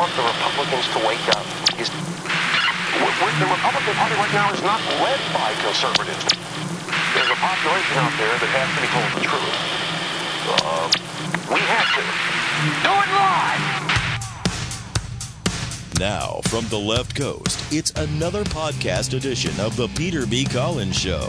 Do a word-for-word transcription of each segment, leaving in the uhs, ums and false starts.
want the Republicans to wake up is the Republican Party right now is not led by conservatives. There's a population out there that has to be told the truth. Uh, we have to. Do it live! Now, from the left coast, it's another podcast edition of the Peter B. Collins Show.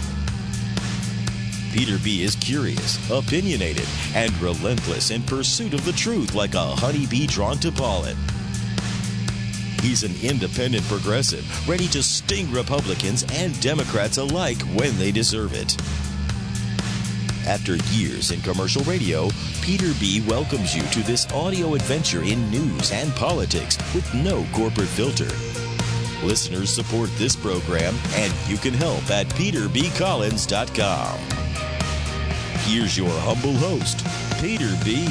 Peter B. is curious, opinionated, and relentless in pursuit of the truth like a honeybee drawn to pollen. He's an independent progressive, ready to sting Republicans and Democrats alike when they deserve it. After years in commercial radio, Peter B. welcomes you to this audio adventure in news and politics with no corporate filter. Listeners support this program, and you can help at peter b collins dot com. Here's your humble host, Peter B.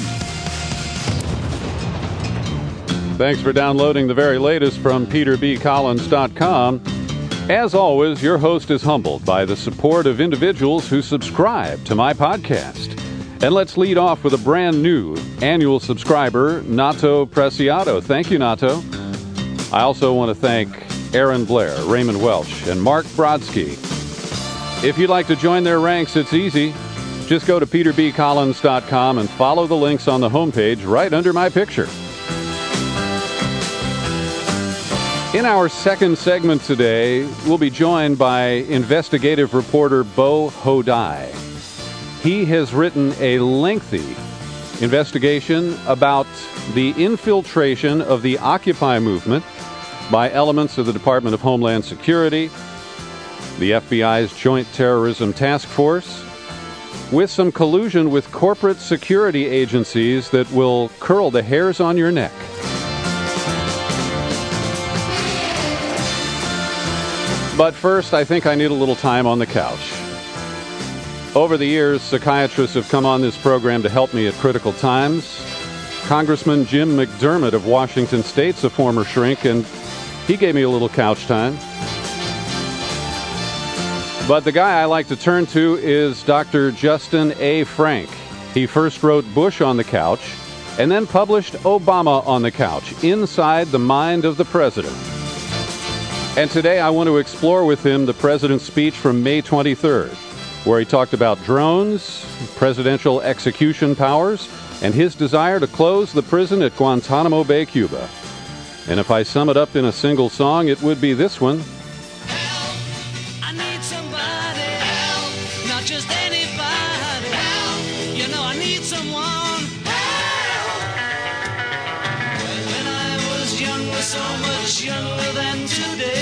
Thanks for downloading the very latest from peter b collins dot com. As always, your host is humbled by the support of individuals who subscribe to my podcast. And let's lead off with a brand new annual subscriber, Nato Preciado. Thank you, Nato. I also want to thank Aaron Blair, Raymond Welch, and Mark Brodsky. If you'd like to join their ranks, it's easy. Just go to peter b collins dot com and follow the links on the homepage right under my picture. In our second segment today, we'll be joined by investigative reporter Bo Hodai. He has written a lengthy investigation about the infiltration of the Occupy movement by elements of the Department of Homeland Security, the F B I's Joint Terrorism Task Force, with some collusion with corporate security agencies that will curl the hairs on your neck. But first, I think I need a little time on the couch. Over the years, psychiatrists have come on this program to help me at critical times. Congressman Jim McDermott of Washington State's a former shrink, and he gave me a little couch time. But the guy I like to turn to is Doctor Justin A. Frank. He first wrote Bush on the Couch, and then published Obama on the Couch, Inside the Mind of the President. And today I want to explore with him the president's speech from May twenty-third, where he talked about drones, presidential execution powers, and his desire to close the prison at Guantanamo Bay, Cuba. And if I sum it up in a single song, it would be this one. Help, I need somebody. Help, not just anybody. Help, you know I need someone. Help. When I was younger, so much younger than today.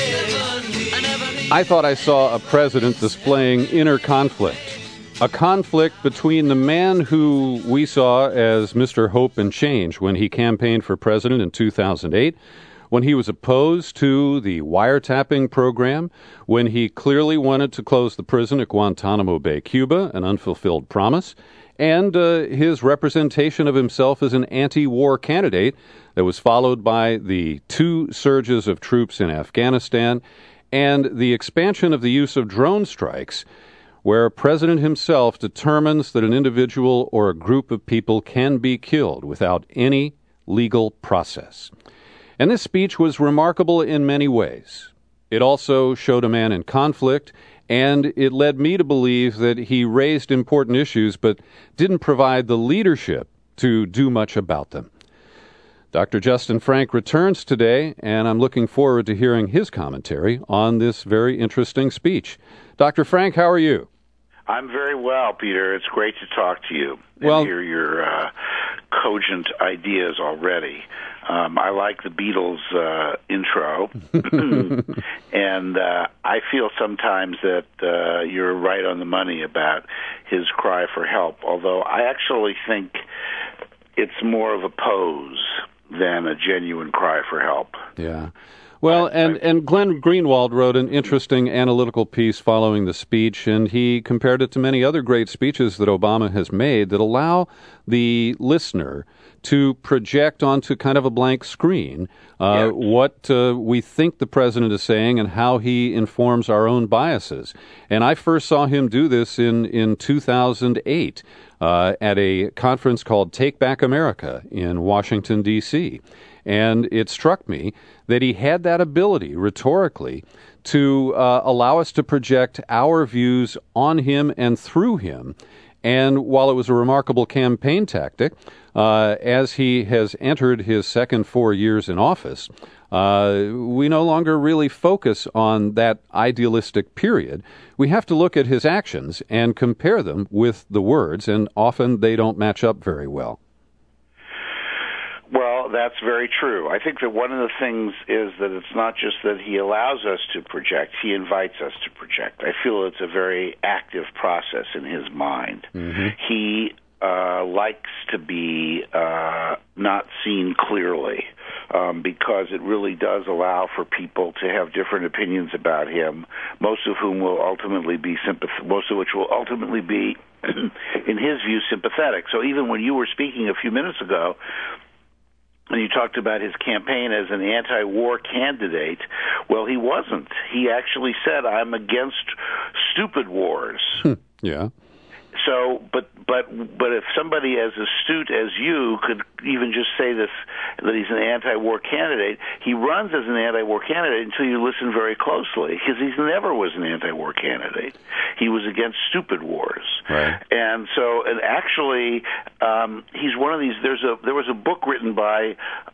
I thought I saw a president displaying inner conflict. A conflict between the man who we saw as Mister Hope and Change when he campaigned for president in two thousand eight, when he was opposed to the wiretapping program, when he clearly wanted to close the prison at Guantanamo Bay, Cuba, an unfulfilled promise, and uh, his representation of himself as an anti-war candidate that was followed by the two surges of troops in Afghanistan and the expansion of the use of drone strikes, where a president himself determines that an individual or a group of people can be killed without any legal process. And this speech was remarkable in many ways. It also showed a man in conflict, and it led me to believe that he raised important issues but didn't provide the leadership to do much about them. Doctor Justin Frank returns today, and I'm looking forward to hearing his commentary on this very interesting speech. Doctor Frank, how are you? I'm very well, Peter. It's great to talk to you and well, hear your uh, cogent ideas already. Um, I like the Beatles uh, intro, and uh, I feel sometimes that uh, you're right on the money about his cry for help, although I actually think it's more of a pose than a genuine cry for help. Yeah. Well, and, and Glenn Greenwald wrote an interesting analytical piece following the speech, and he compared it to many other great speeches that Obama has made that allow the listener to project onto kind of a blank screen uh, yeah. what uh, we think the president is saying and how he informs our own biases. And I first saw him do this in, in two thousand eight uh, at a conference called Take Back America in Washington, D C And it struck me that he had that ability rhetorically to uh, allow us to project our views on him and through him. And while it was a remarkable campaign tactic, uh, as he has entered his second four years in office, uh, we no longer really focus on that idealistic period. We have to look at his actions and compare them with the words, and often they don't match up very well. Well, that's very true. I think that one of the things is that it's not just that he allows us to project, he invites us to project. I feel it's a very active process in his mind. Mm-hmm. He uh, likes to be uh, not seen clearly um, because it really does allow for people to have different opinions about him, most of whom will ultimately be sympath- most of which will ultimately be, in his view, sympathetic. So even when you were speaking a few minutes ago, and you talked about his campaign as an anti-war candidate, well, he wasn't. He actually said, I'm against stupid wars. Yeah. So, but but but if somebody as astute as you could even just say this, that he's an anti-war candidate, he runs as an anti-war candidate until you listen very closely, because he never was an anti-war candidate. He was against stupid wars. Right. And so, and actually, um, he's one of these. There's a there was a book written by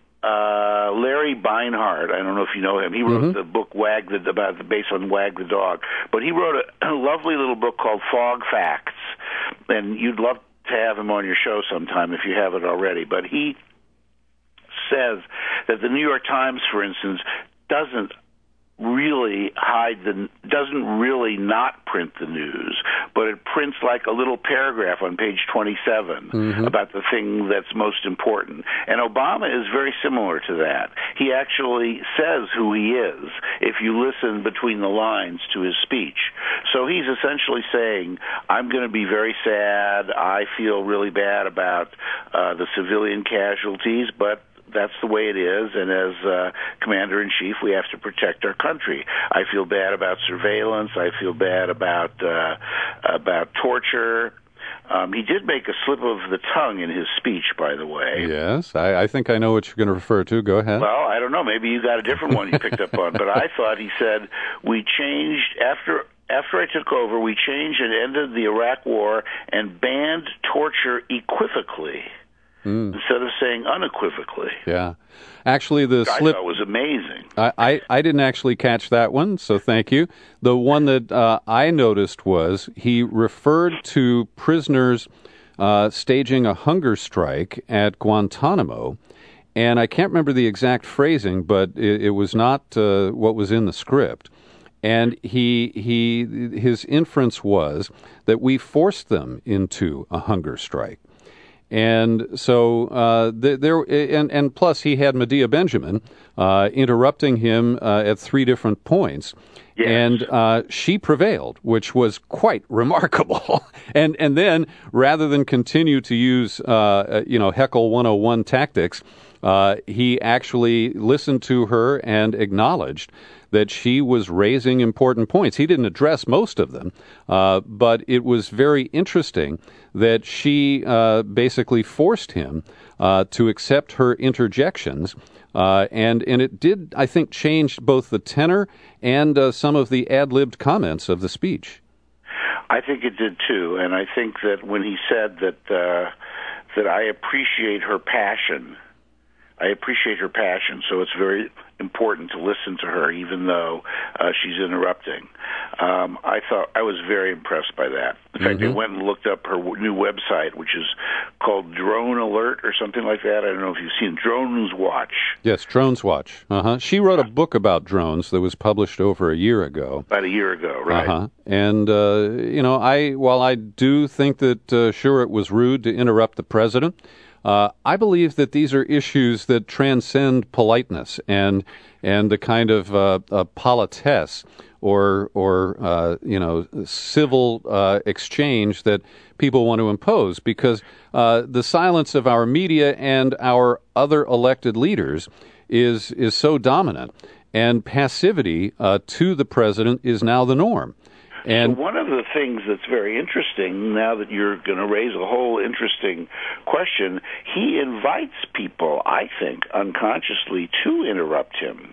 Uh, Larry Beinhardt. I don't know if you know him. He wrote mm-hmm. the book Wag the about the based on Wag the Dog. But he wrote a, a lovely little book called Fog Facts, and you'd love to have him on your show sometime if you haven't already. But he says that the New York Times, for instance, doesn't really hide the doesn't really not print the news, but it prints like a little paragraph on page twenty-seven mm-hmm. about the thing that's most important. And Obama is very similar to that. He actually says who he is if you listen between the lines to his speech. So he's essentially saying, I'm going to be very sad, I feel really bad about uh, the civilian casualties, but that's the way it is, and as uh, Commander-in-Chief, we have to protect our country. I feel bad about surveillance. I feel bad about uh, about torture. Um, he did make a slip of the tongue in his speech, by the way. Yes, I, I think I know what you're going to refer to. Go ahead. Well, I don't know. Maybe you got a different one you picked up on, but I thought he said, we changed, after after I took over, we changed and ended the Iraq War and banned torture equivocally. Mm. Instead of saying unequivocally. Yeah. Actually, the slip... I thought was amazing. I, I, I didn't actually catch that one, so thank you. The one that uh, I noticed was he referred to prisoners uh, staging a hunger strike at Guantanamo, and I can't remember the exact phrasing, but it, it was not uh, what was in the script. And he he his inference was that we forced them into a hunger strike. And so uh, there, and, and plus he had Medea Benjamin uh, interrupting him uh, at three different points, yes. and uh, she prevailed, which was quite remarkable. and and then rather than continue to use uh, you know Heckle one oh one tactics, uh, he actually listened to her and acknowledged that she was raising important points. He didn't address most of them, uh, but it was very interesting that she uh, basically forced him uh, to accept her interjections, uh, and and it did, I think, change both the tenor and uh, some of the ad-libbed comments of the speech. I think it did too, and I think that when he said that uh, that I appreciate her passion, I appreciate her passion, so it's very important to listen to her, even though uh, she's interrupting. Um, I thought I was very impressed by that. In fact, mm-hmm. I went and looked up her w- new website, which is called Drone Alert or something like that. I don't know if you've seen Drones Watch. Yes, Drones Watch. Uh-huh. She wrote a book about drones that was published over a year ago. About a year ago, right? Uh-huh. And uh, you know, I while I do think that uh, sure it was rude to interrupt the president. Uh, I believe that these are issues that transcend politeness and and the kind of uh, uh, politesse or or uh, you know civil uh, exchange that people want to impose, because uh, the silence of our media and our other elected leaders is is so dominant, and passivity uh, to the president is now the norm. And so one of the things that's very interesting, now that you're going to raise a whole interesting question, he invites people, I think, unconsciously to interrupt him.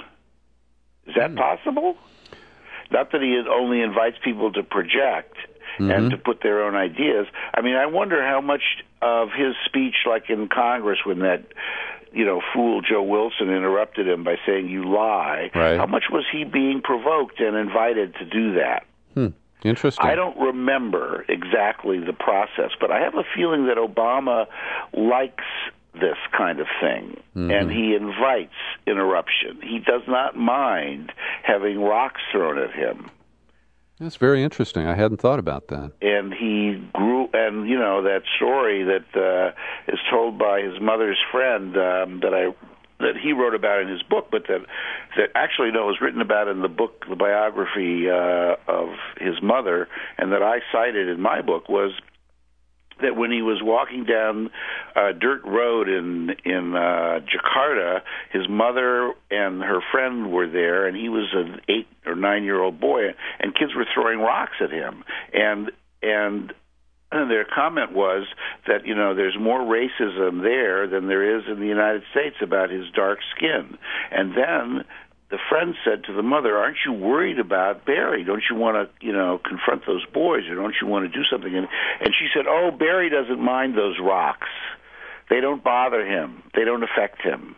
Is that mm. possible? Not that he only invites people to project mm-hmm. and to put their own ideas. I mean, I wonder how much of his speech, like in Congress when that, you know, fool Joe Wilson interrupted him by saying, "You lie," right. how much was he being provoked and invited to do that? Hmm. Interesting. I don't remember exactly the process, but I have a feeling that Obama likes this kind of thing, mm-hmm. and he invites interruption. He does not mind having rocks thrown at him. That's very interesting. I hadn't thought about that. And he grew, and you know, that story that uh, is told by his mother's friend um, that I that he wrote about in his book, but that that actually no was written about in the book, the biography uh, of his mother, and that I cited in my book, was that when he was walking down a dirt road in in uh, Jakarta, his mother and her friend were there, and he was an eight or nine year old boy, and kids were throwing rocks at him, and and. And their comment was that, you know, there's more racism there than there is in the United States about his dark skin. And then the friend said to the mother, "Aren't you worried about Barry? Don't you want to, you know, confront those boys, or don't you want to do something?" And, and she said, "Oh, Barry doesn't mind those rocks. They don't bother him. They don't affect him."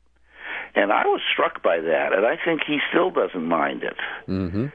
And I was struck by that, and I think he still doesn't mind it. Mm-hmm.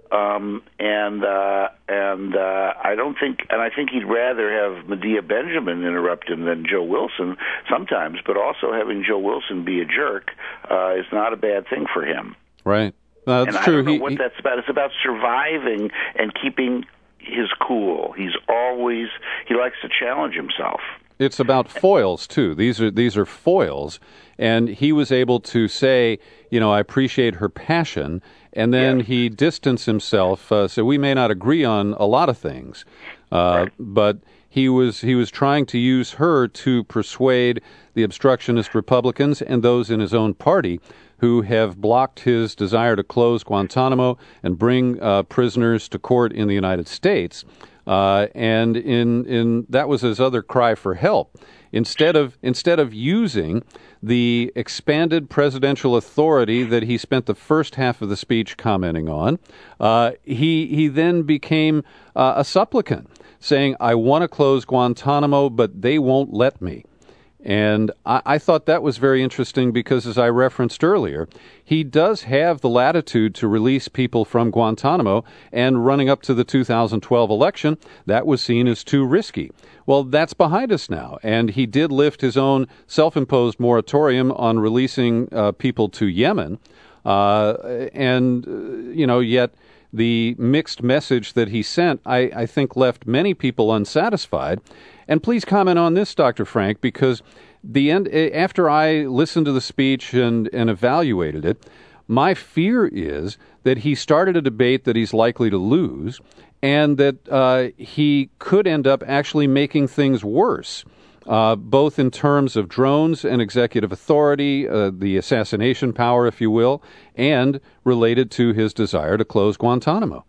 Um, and uh, and uh, I don't think, and I think he'd rather have Medea Benjamin interrupt him than Joe Wilson sometimes. But also having Joe Wilson be a jerk uh, is not a bad thing for him. Right, uh, that's and true. I don't know he, what he... that's about. It's about surviving and keeping his cool. He's always he likes to challenge himself. It's about foils too. These are these are foils, and he was able to say, you know, I appreciate her passion. And then yes. he distanced himself. Uh, so we may not agree on a lot of things, uh, right. but he was he was trying to use her to persuade the obstructionist Republicans and those in his own party who have blocked his desire to close Guantanamo and bring uh, prisoners to court in the United States. Uh, and in in that was his other cry for help. Instead of instead of using the expanded presidential authority that he spent the first half of the speech commenting on, uh, he he then became uh, a supplicant, saying, "I want to close Guantanamo, but they won't let me." And I, I thought that was very interesting because, as I referenced earlier, he does have the latitude to release people from Guantanamo, and running up to the two thousand twelve election, that was seen as too risky. Well, that's behind us now, and he did lift his own self-imposed moratorium on releasing uh, people to Yemen, uh, and, uh, you know, yet the mixed message that he sent, I, I think, left many people unsatisfied. And please comment on this, Doctor Frank, because the end after I listened to the speech and, and evaluated it, my fear is that he started a debate that he's likely to lose, and that uh, he could end up actually making things worse, uh, both in terms of drones and executive authority, uh, the assassination power, if you will, and related to his desire to close Guantanamo.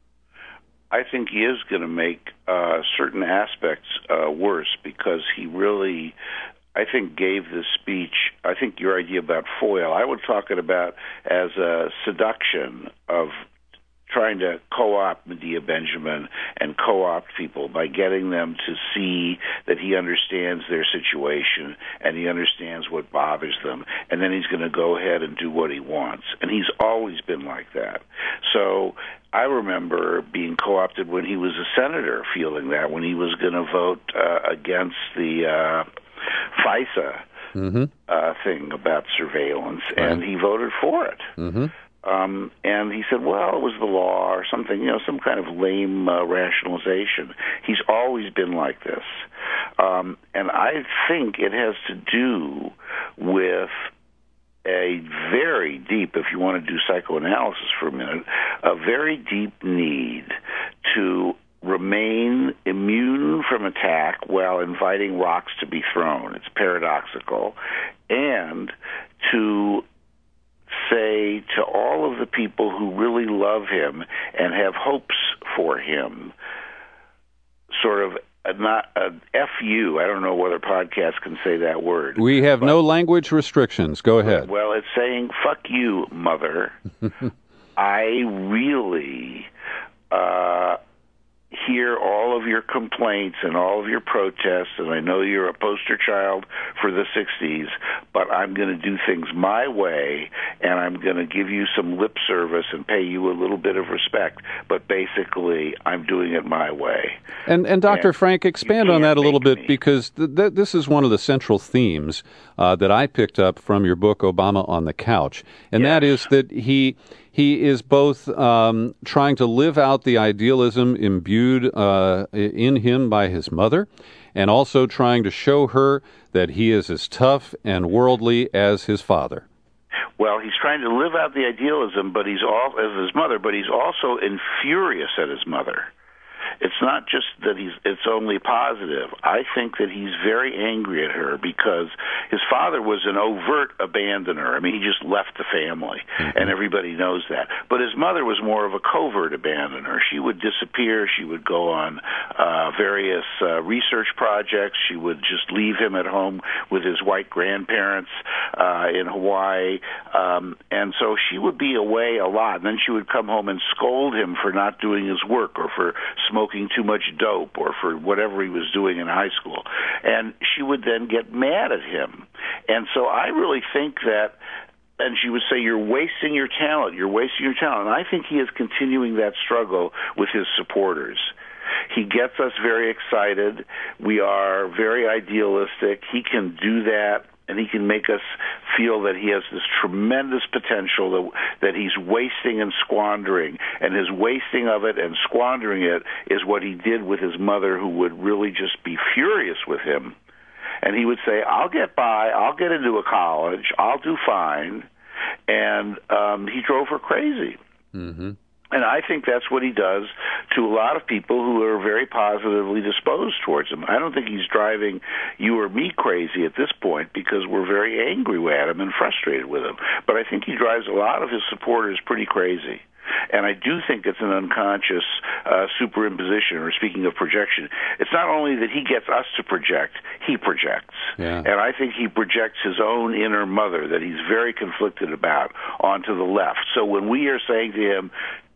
I think he is going to make uh, certain aspects uh, worse because he really, I think, gave this speech, I think your idea about foil, I would talk it about as a seduction of trying to co-opt Medea Benjamin and co-opt people by getting them to see that he understands their situation and he understands what bothers them, and then he's going to go ahead and do what he wants. And he's always been like that. So I remember being co-opted when he was a senator, feeling that, when he was going to vote uh, against the uh, FISA mm-hmm. uh, thing about surveillance, right. and he voted for it. Mm-hmm. Um, and he said, well, it was the law or something, you know, some kind of lame uh, rationalization. He's always been like this. Um, and I think it has to do with a very deep, if you want to do psychoanalysis for a minute, a very deep need to remain immune from attack while inviting rocks to be thrown. It's paradoxical. And to say to all of the people who really love him and have hopes for him sort of a, not a F U. I don't know whether podcasts can say that word. We have but, no language restrictions. Go ahead. Well, it's saying, fuck you, mother. I really uh, hear all of your complaints and all of your protests, and I know you're a poster child for the sixties, but I'm going to do things my way, and I'm going to give you some lip service and pay you a little bit of respect, but basically I'm doing it my way. And, and Doctor And Frank, expand on that a little bit, me. because th- th- this is one of the central themes uh, that I picked up from your book, Obama on the Couch, and Yes. that is that he... He is both um, trying to live out the idealism imbued uh, in him by his mother, and also trying to show her that he is as tough and worldly as his father. Well, he's trying to live out the idealism, but he's all as his mother, but he's also infurious at his mother. It's not just that he's it's only positive. I think that he's very angry at her because his father was an overt abandoner. I mean, he just left the family, mm-hmm. and everybody knows that. But his mother was more of a covert abandoner. She would disappear. She would go on uh, various uh, research projects. She would just leave him at home with his white grandparents uh, in Hawaii. Um, and so she would be away a lot. And then she would come home and scold him for not doing his work or for smoking too much dope or for whatever he was doing in high school. And she would then get mad at him. And so I really think that, and she would say, you're wasting your talent, you're wasting your talent. And I think he is continuing that struggle with his supporters. He gets us very excited. We are very idealistic. He can do that, and he can make us feel that he has this tremendous potential that, that he's wasting and squandering. And his wasting of it and squandering it is what he did with his mother, who would really just be furious with him. And he would say, I'll get by, I'll get into a college, I'll do fine. And um, he drove her crazy. Mm-hmm. And I think that's what he does to a lot of people who are very positively disposed towards him. I don't think he's driving you or me crazy at this point because we're very angry at him and frustrated with him. But I think he drives a lot of his supporters pretty crazy. And I do think it's an unconscious uh, superimposition, or speaking of projection. It's not only that he gets us to project, he projects. Yeah. And I think he projects his own inner mother that he's very conflicted about onto the left. So when we are saying to him,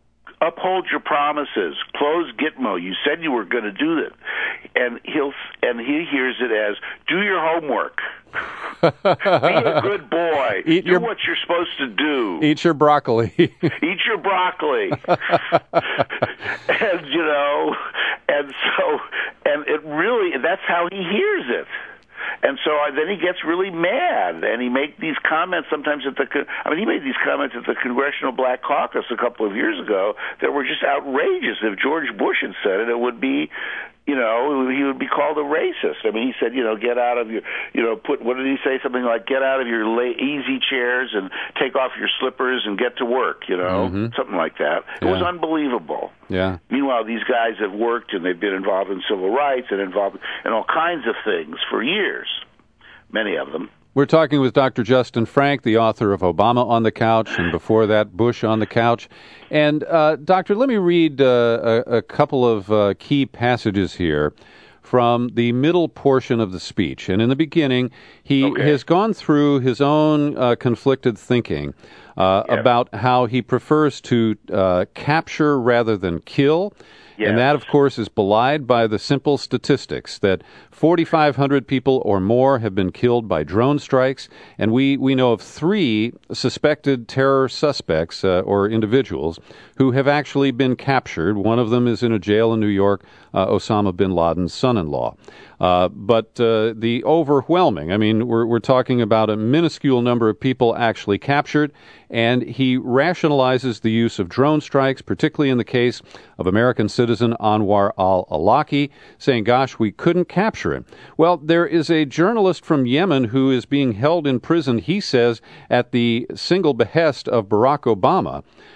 uphold your promises, close Gitmo, you said you were going to do it, and he'll and he hears it as, do your homework. Be a good boy. Eat do your, what you're supposed to do. Eat your broccoli. Eat your broccoli. And, you know, and so, and it really, that's how he hears it. And so uh, then he gets really mad, and he makes these comments sometimes at the, I mean, he made these comments at the Congressional Black Caucus a couple of years ago that were just outrageous. If George Bush had said it, it would be, you know, he would be called a racist. I mean, he said, you know, get out of your, you know, put, what did he say? Something like, get out of your la- easy chairs and take off your slippers and get to work, you know, mm-hmm. something like that. It yeah. was unbelievable. Yeah. Meanwhile, these guys have worked and they've been involved in civil rights and involved in all kinds of things for years, many of them. We're talking with Doctor Justin Frank, the author of Obama on the Couch, and before that, Bush on the Couch. And, uh, Doctor, let me read uh, a, a couple of uh, key passages here from the middle portion of the speech. And in the beginning, he okay. has gone through his own uh, conflicted thinking uh, yeah. about how he prefers to uh, capture rather than kill. Yes. And that, of course, is belied by the simple statistics that forty-five hundred people or more have been killed by drone strikes, and we, we know of three suspected terror suspects uh, or individuals who have actually been captured. One of them is in a jail in New York, uh, Osama bin Laden's son-in-law. Uh, but uh, the overwhelming, I mean, we're, we're talking about a minuscule number of people actually captured, and he rationalizes the use of drone strikes, particularly in the case of American citizen Anwar al-Awlaki, saying, gosh, we couldn't capture him. Well, there is a journalist from Yemen who is being held in prison, he says, at the single behest of Barack Obama,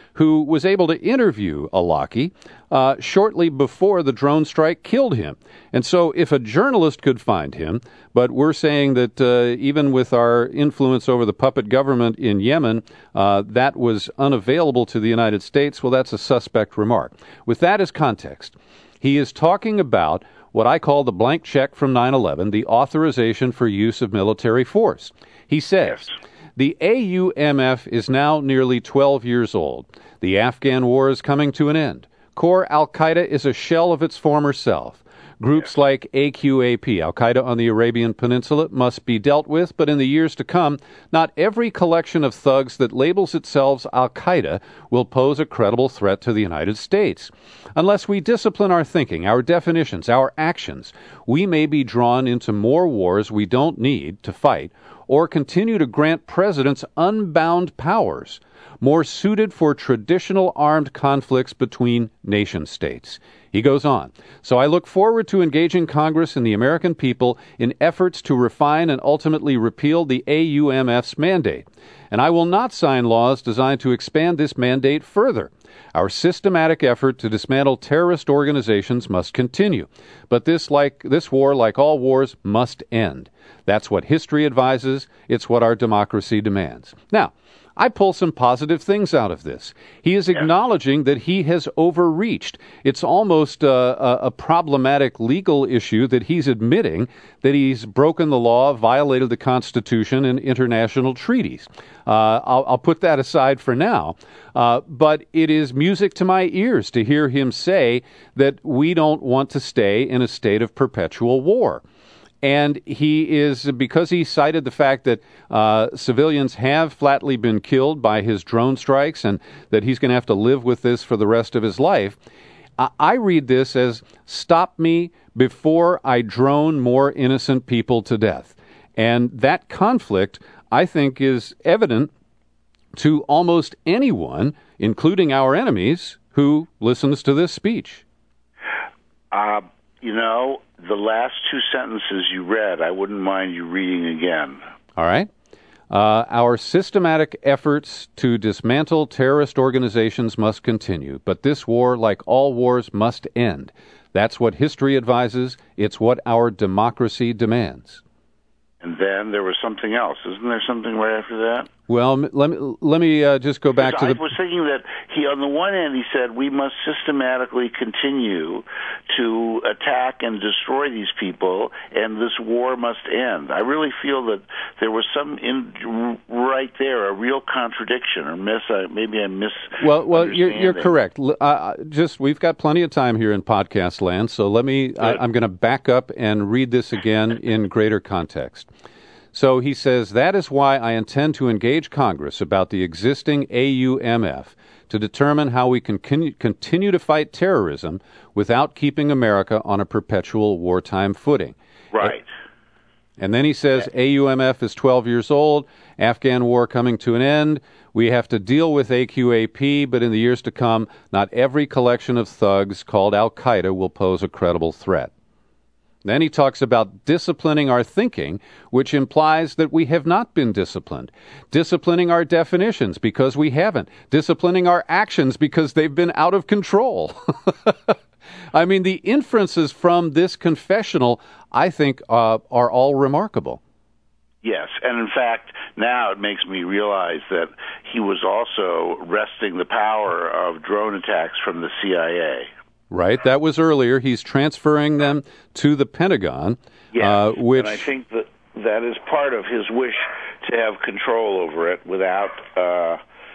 who was able to interview Awlaki uh, shortly before the drone strike killed him. And so if a journalist could find him, but we're saying that uh, even with our influence over the puppet government in Yemen, uh, that was unavailable to the United States, well, that's a suspect remark. With that as context, he is talking about what I call the blank check from nine eleven, the authorization for use of military force. He says, the A U M F is now nearly twelve years old. The Afghan war is coming to an end. Core Al-Qaeda is a shell of its former self. Groups like A Q A P, Al-Qaeda on the Arabian Peninsula, must be dealt with, but in the years to come, not every collection of thugs that labels itself Al-Qaeda will pose a credible threat to the United States. Unless we discipline our thinking, our definitions, our actions, we may be drawn into more wars we don't need to fight, or continue to grant presidents unbound powers, more suited for traditional armed conflicts between nation-states. He goes on, so I look forward to engaging Congress and the American people in efforts to refine and ultimately repeal the A U M F's mandate. And I will not sign laws designed to expand this mandate further. Our systematic effort to dismantle terrorist organizations must continue. But this, like this war, like all wars, must end. That's what history advises. It's what our democracy demands. Now, I pull some positive things out of this. He is acknowledging that he has overreached. It's almost uh, a, a problematic legal issue that he's admitting that he's broken the law, violated the Constitution and international treaties. Uh, I'll, I'll put that aside for now. Uh, but it is music to my ears to hear him say that we don't want to stay in a state of perpetual war. And he is, because he cited the fact that uh, civilians have flatly been killed by his drone strikes and that he's going to have to live with this for the rest of his life, I, I read this as, stop me before I drone more innocent people to death. And that conflict, I think, is evident to almost anyone, including our enemies, who listens to this speech. Uh, you know, the last two sentences you read, I wouldn't mind you reading again. All right. Uh, our systematic efforts to dismantle terrorist organizations must continue, but this war, like all wars, must end. That's what history advises. It's what our democracy demands. And then there was something else. Isn't there something right after that? Well, let me let me uh, just go back to I the... I was thinking that he, on the one hand, he said we must systematically continue to attack and destroy these people, and this war must end. I really feel that there was some in right there, a real contradiction, or miss. Uh, maybe I miss. Well, well, you're, you're correct. Uh, just we've got plenty of time here in podcast land, so let me. I, I'm going to back up and read this again in greater context. So he says, that is why I intend to engage Congress about the existing A U M F to determine how we can con- continue to fight terrorism without keeping America on a perpetual wartime footing. Right. And then he says, A U M F is twelve years old, Afghan war coming to an end. We have to deal with A Q A P, but in the years to come, not every collection of thugs called Al-Qaeda will pose a credible threat. Then he talks about disciplining our thinking, which implies that we have not been disciplined. Disciplining our definitions because we haven't. Disciplining our actions because they've been out of control. I mean, the inferences from this confessional, I think, uh, are all remarkable. Yes, and in fact, now it makes me realize that he was also wresting the power of drone attacks from the C I A. Right, that was earlier. He's transferring them to the Pentagon. Yes, uh, which... and I think that that is part of his wish to have control over it without, uh,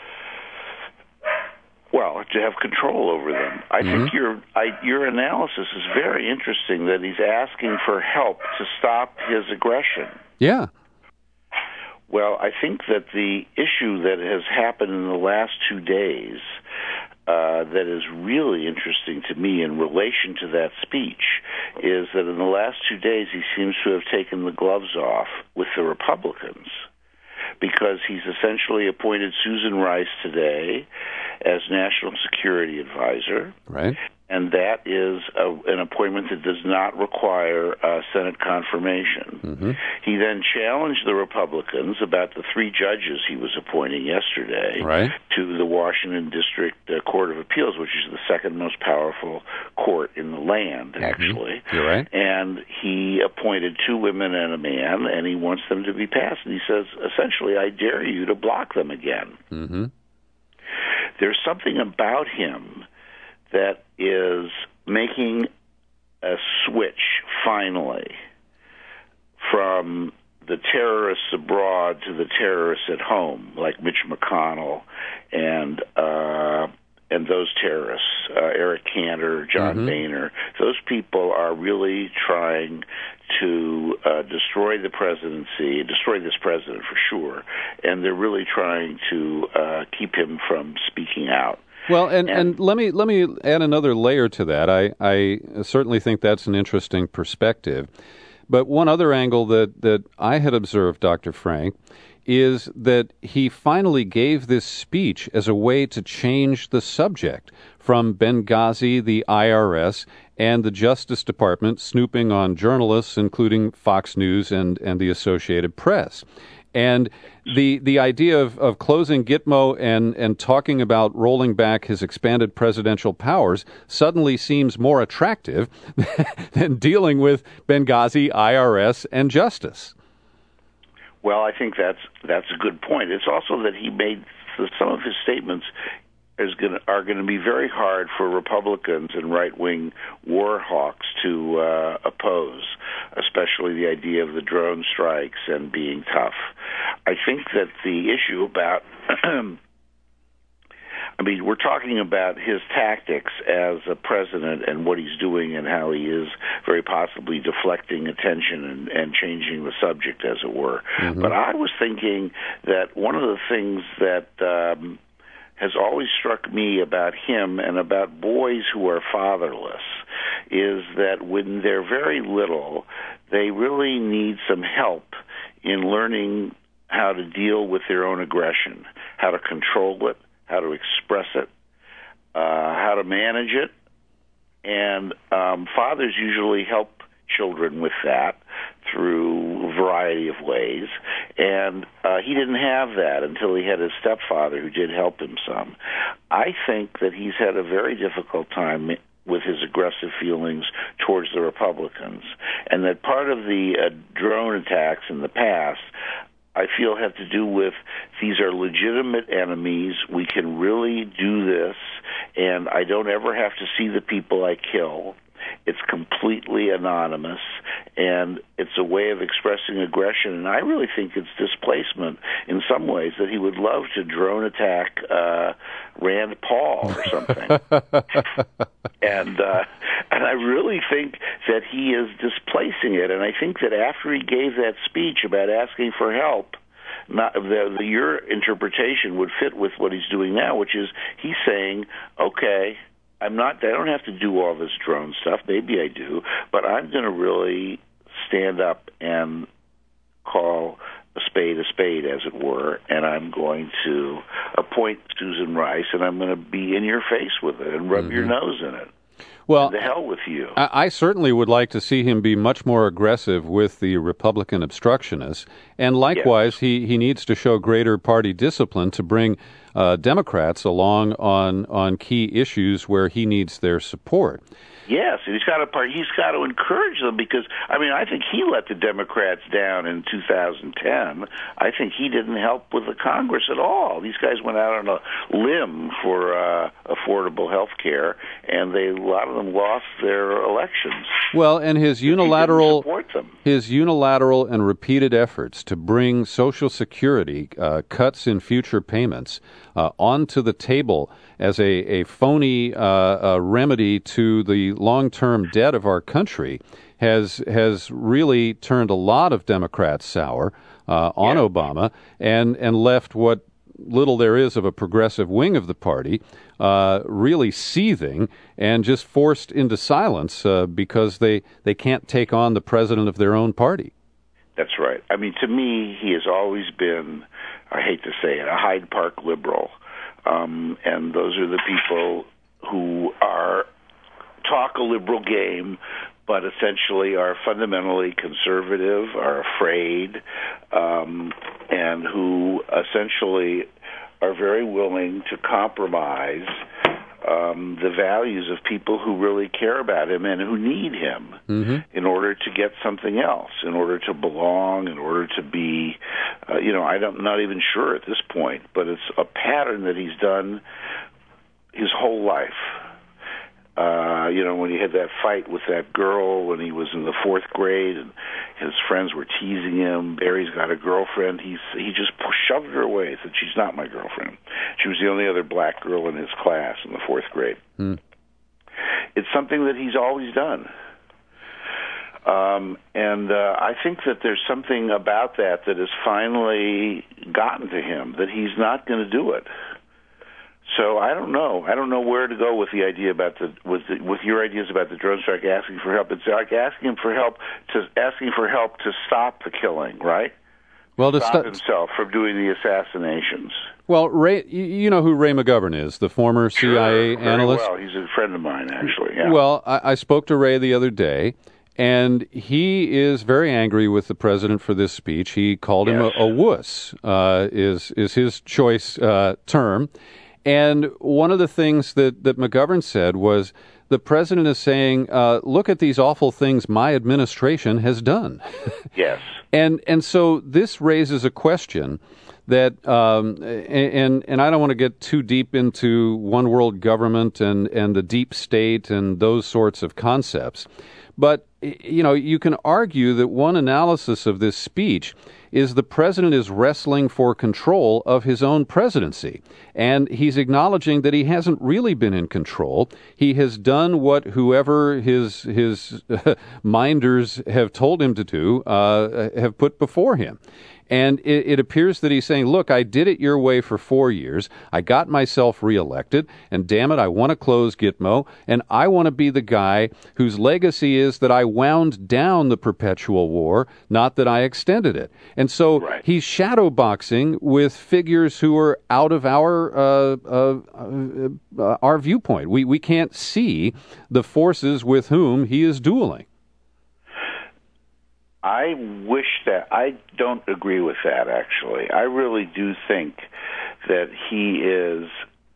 well, to have control over them. I mm-hmm. think your I, your analysis is very interesting, that he's asking for help to stop his aggression. Yeah. Well, I think that the issue that has happened in the last two days Uh, that is really interesting to me in relation to that speech is that in the last two days he seems to have taken the gloves off with the Republicans, because he's essentially appointed Susan Rice today as National Security Advisor. Right. and that is a, an appointment that does not require uh, Senate confirmation. Mm-hmm. He then challenged the Republicans about the three judges he was appointing yesterday right. to the Washington District uh, Court of Appeals, which is the second most powerful court in the land, actually. Mm-hmm. You're right. And he appointed two women and a man, and he wants them to be passed. And he says, essentially, I dare you to block them again. Mm-hmm. There's something about him that is making a switch, finally, from the terrorists abroad to the terrorists at home, like Mitch McConnell and uh, and those terrorists, uh, Eric Cantor, John mm-hmm. Boehner. Those people are really trying to uh, destroy the presidency, destroy this president for sure, and they're really trying to uh, keep him from speaking out. Well, and, and, and let me let me add another layer to that. I, I certainly think that's an interesting perspective. But one other angle that, that I had observed, Doctor Frank, is that he finally gave this speech as a way to change the subject from Benghazi, the I R S, and the Justice Department snooping on journalists, including Fox News and, and the Associated Press. And the the idea of, of closing Gitmo and, and talking about rolling back his expanded presidential powers suddenly seems more attractive than dealing with Benghazi, I R S, and justice. Well, I think that's that's a good point. It's also that he made some of his statements is going are going to be very hard for Republicans and right-wing war hawks to uh, oppose, especially the idea of the drone strikes and being tough. I think that the issue about, I mean, we're talking about his tactics as a president and what he's doing and how he is very possibly deflecting attention and, and changing the subject, as it were. Mm-hmm. But I was thinking that one of the things that um, has always struck me about him and about boys who are fatherless is that when they're very little, they really need some help in learning how to deal with their own aggression, how to control it, how to express it, uh, how to manage it. And um, fathers usually help children with that through a variety of ways. And uh, he didn't have that until he had his stepfather, who did help him some. I think that he's had a very difficult time with his aggressive feelings towards the Republicans, and that part of the uh, drone attacks in the past, I feel, have to do with these are legitimate enemies. We can really do this, and I don't ever have to see the people I kill. It's completely anonymous, and it's a way of expressing aggression. And I really think it's displacement in some ways, that he would love to drone attack uh, Rand Paul or something. and uh, and I really think that he is displacing it. And I think that after he gave that speech about asking for help, not the, the your interpretation would fit with what he's doing now, which is he's saying, okay, I'm not, I don't have to do all this drone stuff. Maybe I do, but I'm going to really stand up and call a spade a spade, as it were, and I'm going to appoint Susan Rice, and I'm going to be in your face with it and rub mm-hmm. your nose in it. Well, and the hell with you. I, I certainly would like to see him be much more aggressive with the Republican obstructionists, and likewise, yes. he, he needs to show greater party discipline to bring uh, Democrats along on on key issues where he needs their support. Yes, he's got to part. He's got to encourage them, because I mean, I think he let the Democrats down in two thousand ten. I think he didn't help with the Congress at all. These guys went out on a limb for uh, affordable health care, and they a lot of them lost their elections. Well, and his unilateral his unilateral and repeated efforts to bring Social Security uh, cuts in future payments uh, onto the table as a, a phony uh, uh, remedy to the long-term debt of our country has has really turned a lot of Democrats sour uh, on yeah. Obama and, and left what little there is of a progressive wing of the party uh, really seething and just forced into silence uh, because they, they can't take on the president of their own party. That's right. I mean, to me, he has always been, I hate to say it, a Hyde Park liberal. Um, and those are the people who are talk a liberal game, but essentially are fundamentally conservative, are afraid, um, and who essentially are very willing to compromise um, the values of people who really care about him and who need him mm-hmm. in order to get something else, in order to belong, in order to be, uh, you know, I don't, not even sure at this point, but it's a pattern that he's done his whole life. Uh, you know, when he had that fight with that girl when he was in the fourth grade and his friends were teasing him, Barry's got a girlfriend, he's, he just shoved her away, said, she's not my girlfriend. She was the only other black girl in his class in the fourth grade. Hmm. It's something that he's always done. Um, and uh, I think that there's something about that that has finally gotten to him, that he's not going to do it. So I don't know. I don't know where to go with the idea about the with the, with your ideas about the drone strike, asking for help. It's like asking him for help to asking for help to stop the killing, right? Well, to stop st- himself from doing the assassinations. Well, Ray, you know who Ray McGovern is, the former C I A sure, analyst. Very well, he's a friend of mine, actually. Yeah. Well, I, I spoke to Ray the other day, and he is very angry with the president for this speech. He called yes. him a, a wuss. Uh, is is his choice uh, term. And one of the things that, that McGovern said was the president is saying, uh, look at these awful things my administration has done. Yes. and and so this raises a question that, um, and, and I don't want to get too deep into one world government and, and the deep state and those sorts of concepts. But, you know, you can argue that one analysis of this speech is the president is wrestling for control of his own presidency. And he's acknowledging that he hasn't really been in control. He has done what whoever his his uh, minders have told him to do, uh, have put before him. And it, it appears that he's saying, look, I did it your way for four years. I got myself reelected, and damn it, I want to close Gitmo, and I want to be the guy whose legacy is that I wound down the perpetual war, not that I extended it. And so right. he's shadowboxing with figures who are out of our uh, uh, uh, our viewpoint. We we can't see the forces with whom he is dueling. I wish that, I don't agree with that, actually. I really do think that he is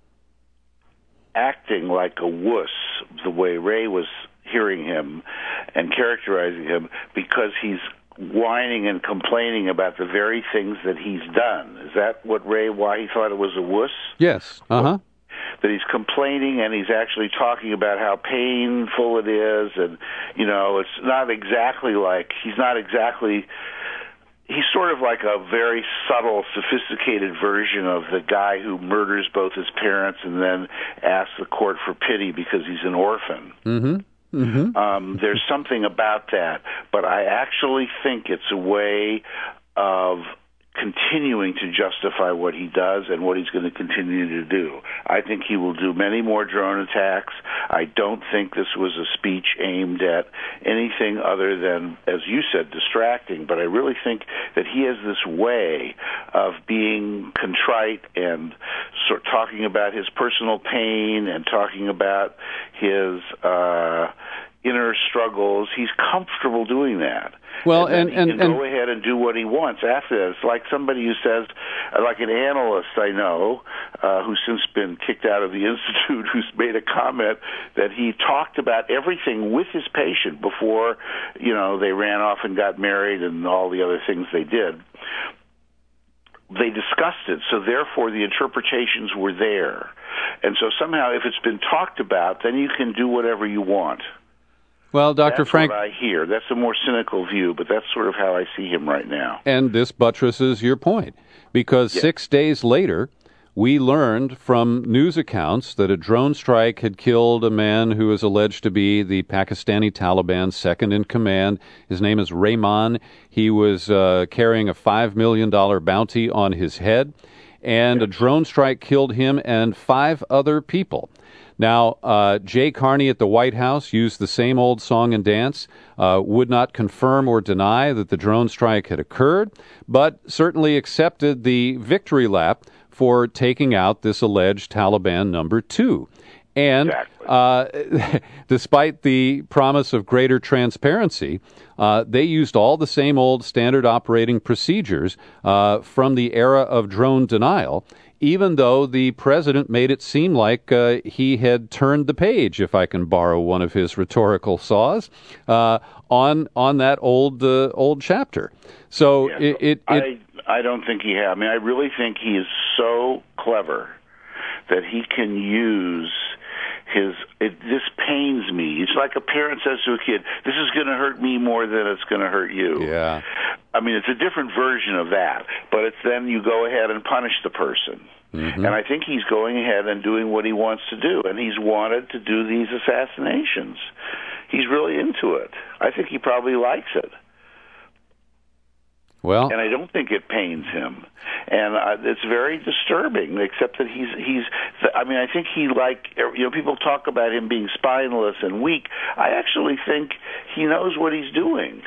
acting like a wuss, the way Ray was hearing him and characterizing him, because he's whining and complaining about the very things that he's done. Is that what Ray, why he thought it was a wuss? Yes, uh-huh. That he's complaining and he's actually talking about how painful it is, and, you know, it's not exactly like, he's not exactly, he's sort of like a very subtle, sophisticated version of the guy who murders both his parents and then asks the court for pity because he's an orphan. Mm-hmm. Mm-hmm. Um, there's something about that, but I actually think it's a way of continuing to justify what he does and what he's going to continue to do. I think he will do many more drone attacks. I don't think this was a speech aimed at anything other than, as you said, distracting, but I really think that he has this way of being contrite and sort of talking about his personal pain and talking about his uh, inner struggles. He's comfortable doing that. Well, and, and, he and, can and go ahead and do what he wants after that. It's like somebody who says, like an analyst I know, uh, who's since been kicked out of the Institute, who's made a comment that he talked about everything with his patient before, you know, they ran off and got married and all the other things they did. They discussed it, so therefore the interpretations were there. And so somehow if it's been talked about, then you can do whatever you want. Well, Doctor That's Frank, what I hear. That's a more cynical view, but that's sort of how I see him right now. And this buttresses your point, because yeah. six days later, we learned from news accounts that a drone strike had killed a man who is alleged to be the Pakistani Taliban's second in command. His name is Rahman. He was uh, carrying a five million dollars bounty on his head, and yes. a drone strike killed him and five other people. Now, uh, Jay Carney at the White House used the same old song and dance, uh, would not confirm or deny that the drone strike had occurred, but certainly accepted the victory lap for taking out this alleged Taliban number two. And Exactly. uh, despite the promise of greater transparency, uh, they used all the same old standard operating procedures uh, from the era of drone denial, even though the president made it seem like uh, he had turned the page, if I can borrow one of his rhetorical saws, uh, on on that old uh, old chapter. So Yeah, it, it, I it I don't think he has. I mean, I really think he is so clever that he can use his. It, this pains me. It's like a parent says to a kid, "This is going to hurt me more than it's going to hurt you." yeah. I mean, it's a different version of that, but it's then you go ahead and punish the person. Mm-hmm. And I think he's going ahead and doing what he wants to do, and he's wanted to do these assassinations. He's really into it. I think he probably likes it. Well, And I don't think it pains him, and uh, it's very disturbing. Except that he's he's. I mean, I think he like you know people talk about him being spineless and weak. I actually think he knows what he's doing.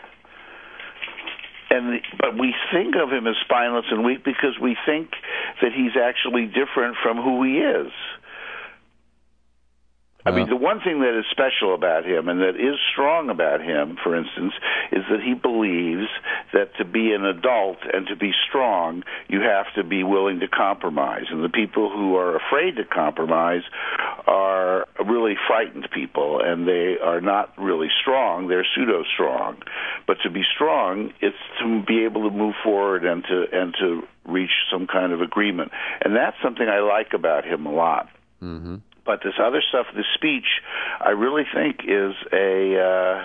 And but we think of him as spineless and weak because we think that he's actually different from who he is. I mean, the one thing that is special about him and that is strong about him, for instance, is that he believes that to be an adult and to be strong, you have to be willing to compromise. And the people who are afraid to compromise are really frightened people, and they are not really strong. They're pseudo-strong. But to be strong, it's to be able to move forward and to and to reach some kind of agreement. And that's something I like about him a lot. mm-hmm. But this other stuff, this speech, I really think is a, uh,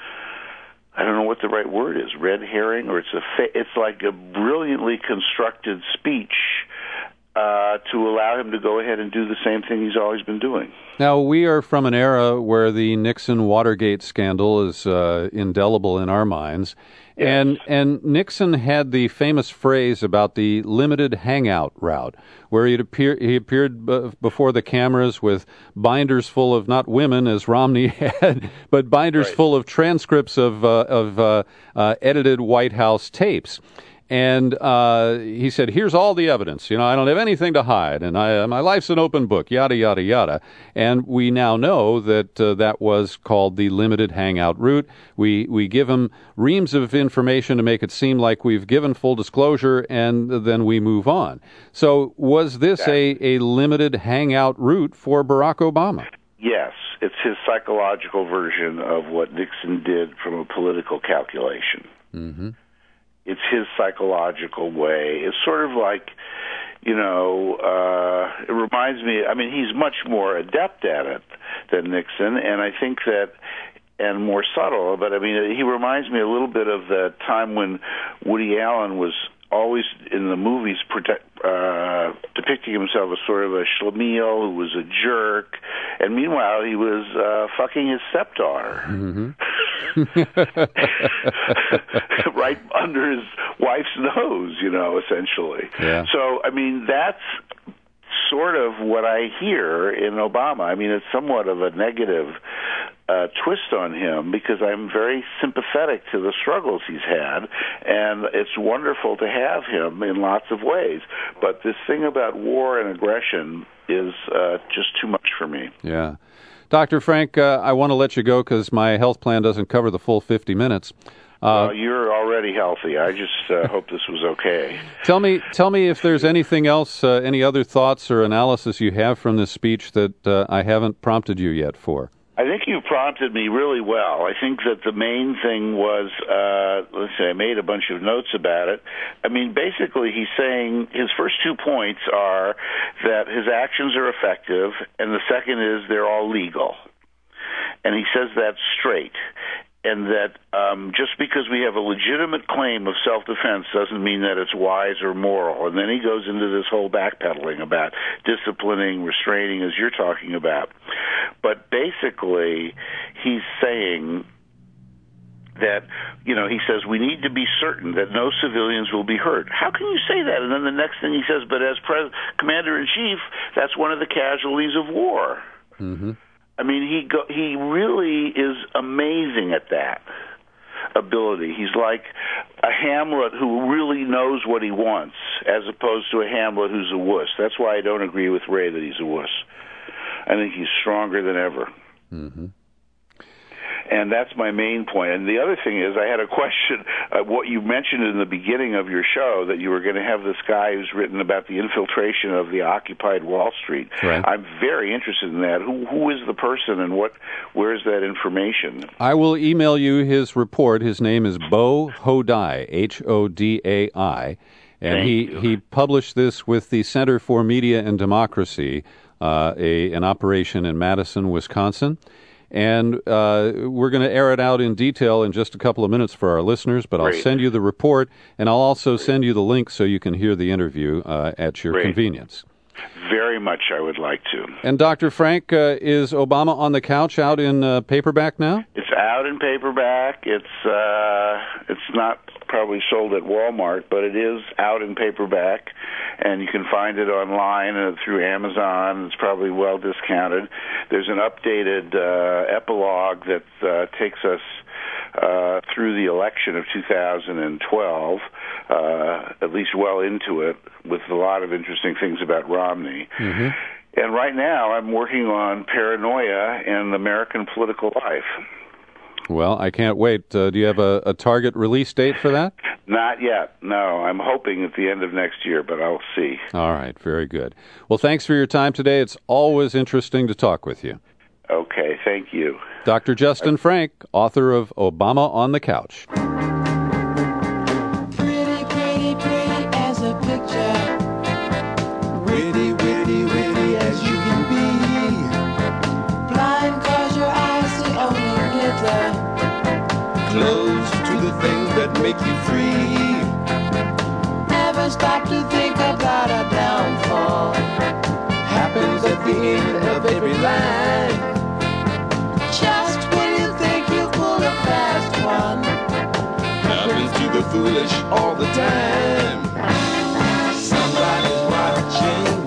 I don't know what the right word is, red herring, or it's a, fa- it's like a brilliantly constructed speech uh, to allow him to go ahead and do the same thing he's always been doing. Now, we are from an era where the Nixon-Watergate scandal is uh, indelible in our minds. Yes. And and Nixon had the famous phrase about the limited hangout route, where he'd appear, he appeared b- before the cameras with binders full of not women, as Romney had, but binders Right. full of transcripts of, uh, of uh, uh, edited White House tapes. And uh, he said, here's all the evidence. You know, I don't have anything to hide, and I, my life's an open book, yada, yada, yada. And we now know that uh, that was called the limited hangout route. We we give him reams of information to make it seem like we've given full disclosure, and then we move on. So was this a, a limited hangout route for Barack Obama? Yes, it's his psychological version of what Nixon did from a political calculation. Mm-hmm. It's his psychological way. It's sort of like, you know, uh, it reminds me, I mean, he's much more adept at it than Nixon, and I think that, and more subtle, but I mean, he reminds me a little bit of the time when Woody Allen was always in the movies protect, uh, depicting himself as sort of a schlemiel who was a jerk, and meanwhile he was uh, fucking his stepdaughter. Mm-hmm. Right under his wife's nose, you know, essentially. Yeah. So, I mean, that's sort of what I hear in Obama. I mean, it's somewhat of a negative uh, twist on him because I'm very sympathetic to the struggles he's had, and it's wonderful to have him in lots of ways. But this thing about war and aggression is uh, just too much for me. Yeah. Doctor Frank, uh, I want to let you go because my health plan doesn't cover the full fifty minutes. Uh, well, you're already healthy. I just uh, hope this was okay. Tell me, tell me if there's anything else, uh, any other thoughts or analysis you have from this speech that uh, I haven't prompted you yet for. I think you prompted me really well. I think that the main thing was, uh, let's say I made a bunch of notes about it. I mean, basically he's saying his first two points are that his actions are effective, and the second is they're all legal. And he says that straight. And that um, just because we have a legitimate claim of self-defense doesn't mean that it's wise or moral. And then he goes into this whole backpedaling about disciplining, restraining, as you're talking about. But basically, he's saying that, you know, he says we need to be certain that no civilians will be hurt. How can you say that? And then the next thing he says, but as Pres- Commander-in-Chief, that's one of the casualties of war. Mm-hmm. I mean, he go, he really is amazing at that ability. He's like a Hamlet who really knows what he wants, as opposed to a Hamlet who's a wuss. That's why I don't agree with Ray that he's a wuss. I think he's stronger than ever. Mm-hmm. And that's my main point. And the other thing is, I had a question. Uh, what you mentioned in the beginning of your show, that you were going to have this guy who's written about the infiltration of the occupied Wall Street. Right. I'm very interested in that. Who who is the person, and what? Where's that information? I will email you his report. His name is Bo Hodai, H O D A I, and Thank he you. he published this with the Center for Media and Democracy, uh, a an operation in Madison, Wisconsin. And uh, we're going to air it out in detail in just a couple of minutes for our listeners, but I'll Great. send you the report, and I'll also send you the link so you can hear the interview uh, at your Great. convenience. Very much, I would like to. And Doctor Frank, uh, is Obama on the Couch out in uh, paperback now? It's out in paperback. It's uh, it's not probably sold at Walmart, but it is out in paperback, and you can find it online uh, through Amazon. It's probably well discounted. There's an updated uh, epilogue that uh, takes us uh, through the election of two thousand twelve, uh, at least well into it, with a lot of interesting things about Romney. Mm-hmm. And right now, I'm working on Paranoia and American Political Life. Well, I can't wait. Uh, do you have a, a target release date for that? Not yet, no. I'm hoping at the end of next year, but I'll see. All right, very good. Well, thanks for your time today. It's always interesting to talk with you. Okay, thank you. Doctor Justin Frank, author of Obama on the Couch. Pretty, pretty, pretty as a picture. Witty, witty, witty as you can be. Blind cause your eyes see only glitter. Close to the things that make you free. Never stop to think about a downfall. Happens at the end of every line. Just when you think you pulled a fast one. Happens to the foolish all the time. Somebody's watching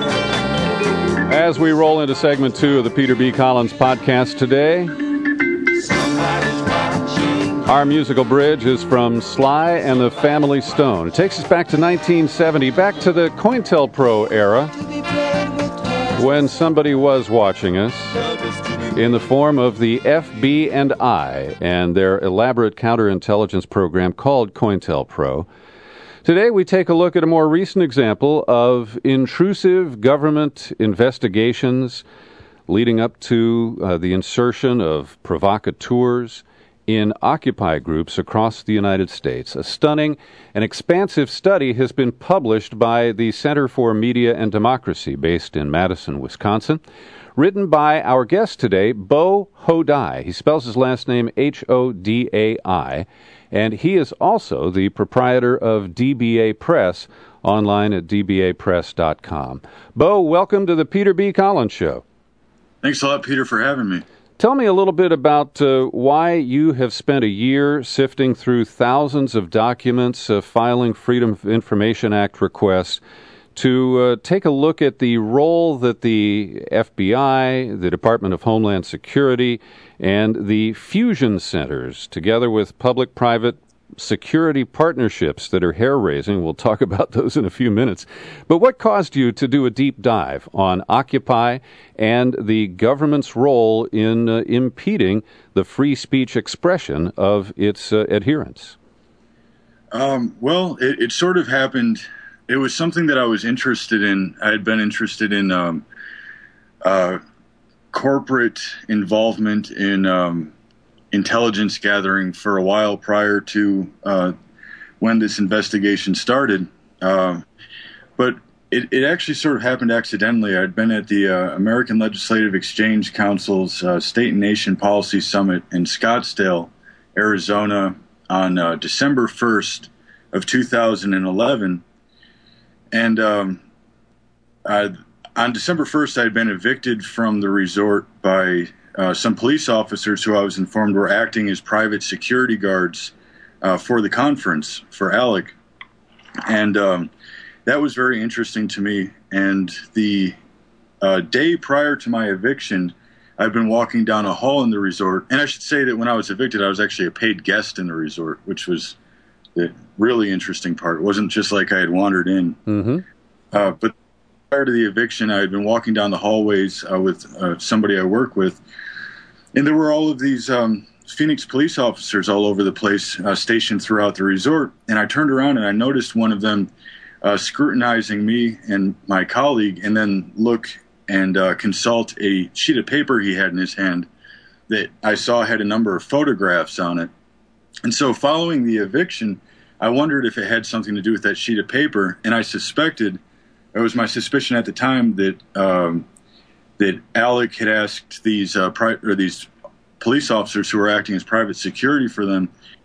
you. As we roll into segment two of the Peter B. Collins podcast today, Somebody's watching. our musical bridge is from Sly and the Family Stone. It takes us back to nineteen seventy, back to the COINTELPRO era, To be played with toys. when somebody was watching us Love is to be in the form of the F B and I and their elaborate counterintelligence program called COINTELPRO. Today we take a look at a more recent example of intrusive government investigations leading up to uh, the insertion of provocateurs in Occupy groups across the United States. A stunning and expansive study has been published by the Center for Media and Democracy, based in Madison, Wisconsin, written by our guest today, Bo Hodai. He spells his last name H O D A I, and he is also the proprietor of D B A Press, online at d b a press dot com. Bo, welcome to the Peter B. Collins Show. Thanks a lot, Peter, for having me. Tell me a little bit about uh, why you have spent a year sifting through thousands of documents, uh, filing Freedom of Information Act requests to uh, take a look at the role that the F B I, the Department of Homeland Security, and the fusion centers, together with public-private security partnerships that are hair-raising. We'll talk about those in a few minutes. But what caused you to do a deep dive on Occupy and the government's role in uh, impeding the free speech expression of its uh, adherents? Um, well, it, it sort of happened. It was something that I was interested in. I had been interested in um, uh, corporate involvement in um, intelligence gathering for a while prior to uh, when this investigation started. Uh, but it, it actually sort of happened accidentally. I'd been at the uh, American Legislative Exchange Council's uh, State and Nation Policy Summit in Scottsdale, Arizona, on uh, December first of two thousand eleven. And um, I, on December first, I had been evicted from the resort by uh, some police officers who I was informed were acting as private security guards uh, for the conference, for ALEC. And um, that was very interesting to me. And the uh, day prior to my eviction, I've been walking down a hall in the resort. And I should say that when I was evicted, I was actually a paid guest in the resort, which was the really interesting part. It wasn't just like I had wandered in. Mm-hmm. Uh, but prior to the eviction, I had been walking down the hallways uh, with uh, somebody I work with, and there were all of these um, Phoenix police officers all over the place, uh, stationed throughout the resort. And I turned around and I noticed one of them uh, scrutinizing me and my colleague, and then look and uh, consult a sheet of paper he had in his hand that I saw had a number of photographs on it. And so following the eviction, I wondered if it had something to do with that sheet of paper, and I suspected, it was my suspicion at the time, that um, that Alec had asked these uh, pri- or these police officers who were acting as private security for them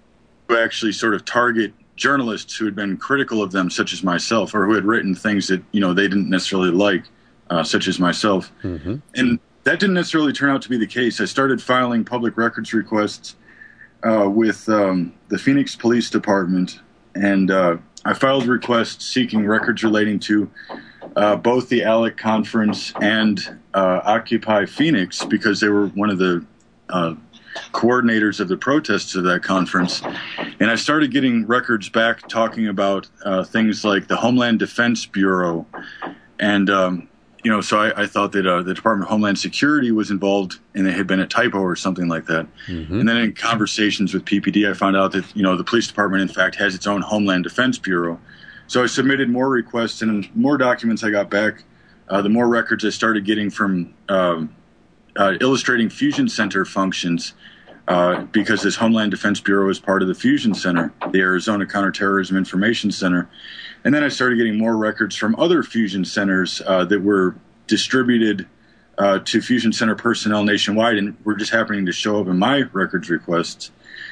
to actually sort of target journalists who had been critical of them, such as myself, or who had written things that, you know, they didn't necessarily like, uh, such as myself. Mm-hmm. And that didn't necessarily turn out to be the case. I started filing public records requests uh, with um, the Phoenix Police Department, and uh, I filed requests seeking records relating to uh, both the ALEC conference and uh, Occupy Phoenix, because they were one of the uh, coordinators of the protests of that conference. And I started getting records back talking about uh, things like the Homeland Defense Bureau. And, um, you know, so I, I thought that uh, the Department of Homeland Security was involved and it had been a typo or something like that. Mm-hmm. And then in conversations with P P D, I found out that, you know, the police department, in fact, has its own Homeland Defense Bureau. So I submitted more requests, and the more documents I got back, uh, the more records I started getting from um, uh, illustrating Fusion Center functions, uh, because this Homeland Defense Bureau is part of the Fusion Center, the Arizona Counterterrorism Information Center. And then I started getting more records from other Fusion Centers uh, that were distributed uh, to Fusion Center personnel nationwide, and were just happening to show up in my records requests.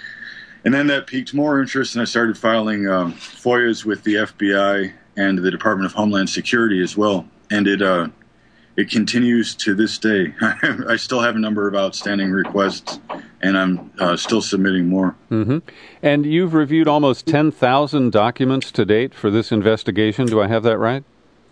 And then that piqued more interest, and I started filing um, F O I As with the F B I and the Department of Homeland Security as well. And it uh, it continues to this day. I still have a number of outstanding requests, and I'm uh, still submitting more. Mm-hmm. And you've reviewed almost ten thousand documents to date for this investigation. Do I have that right?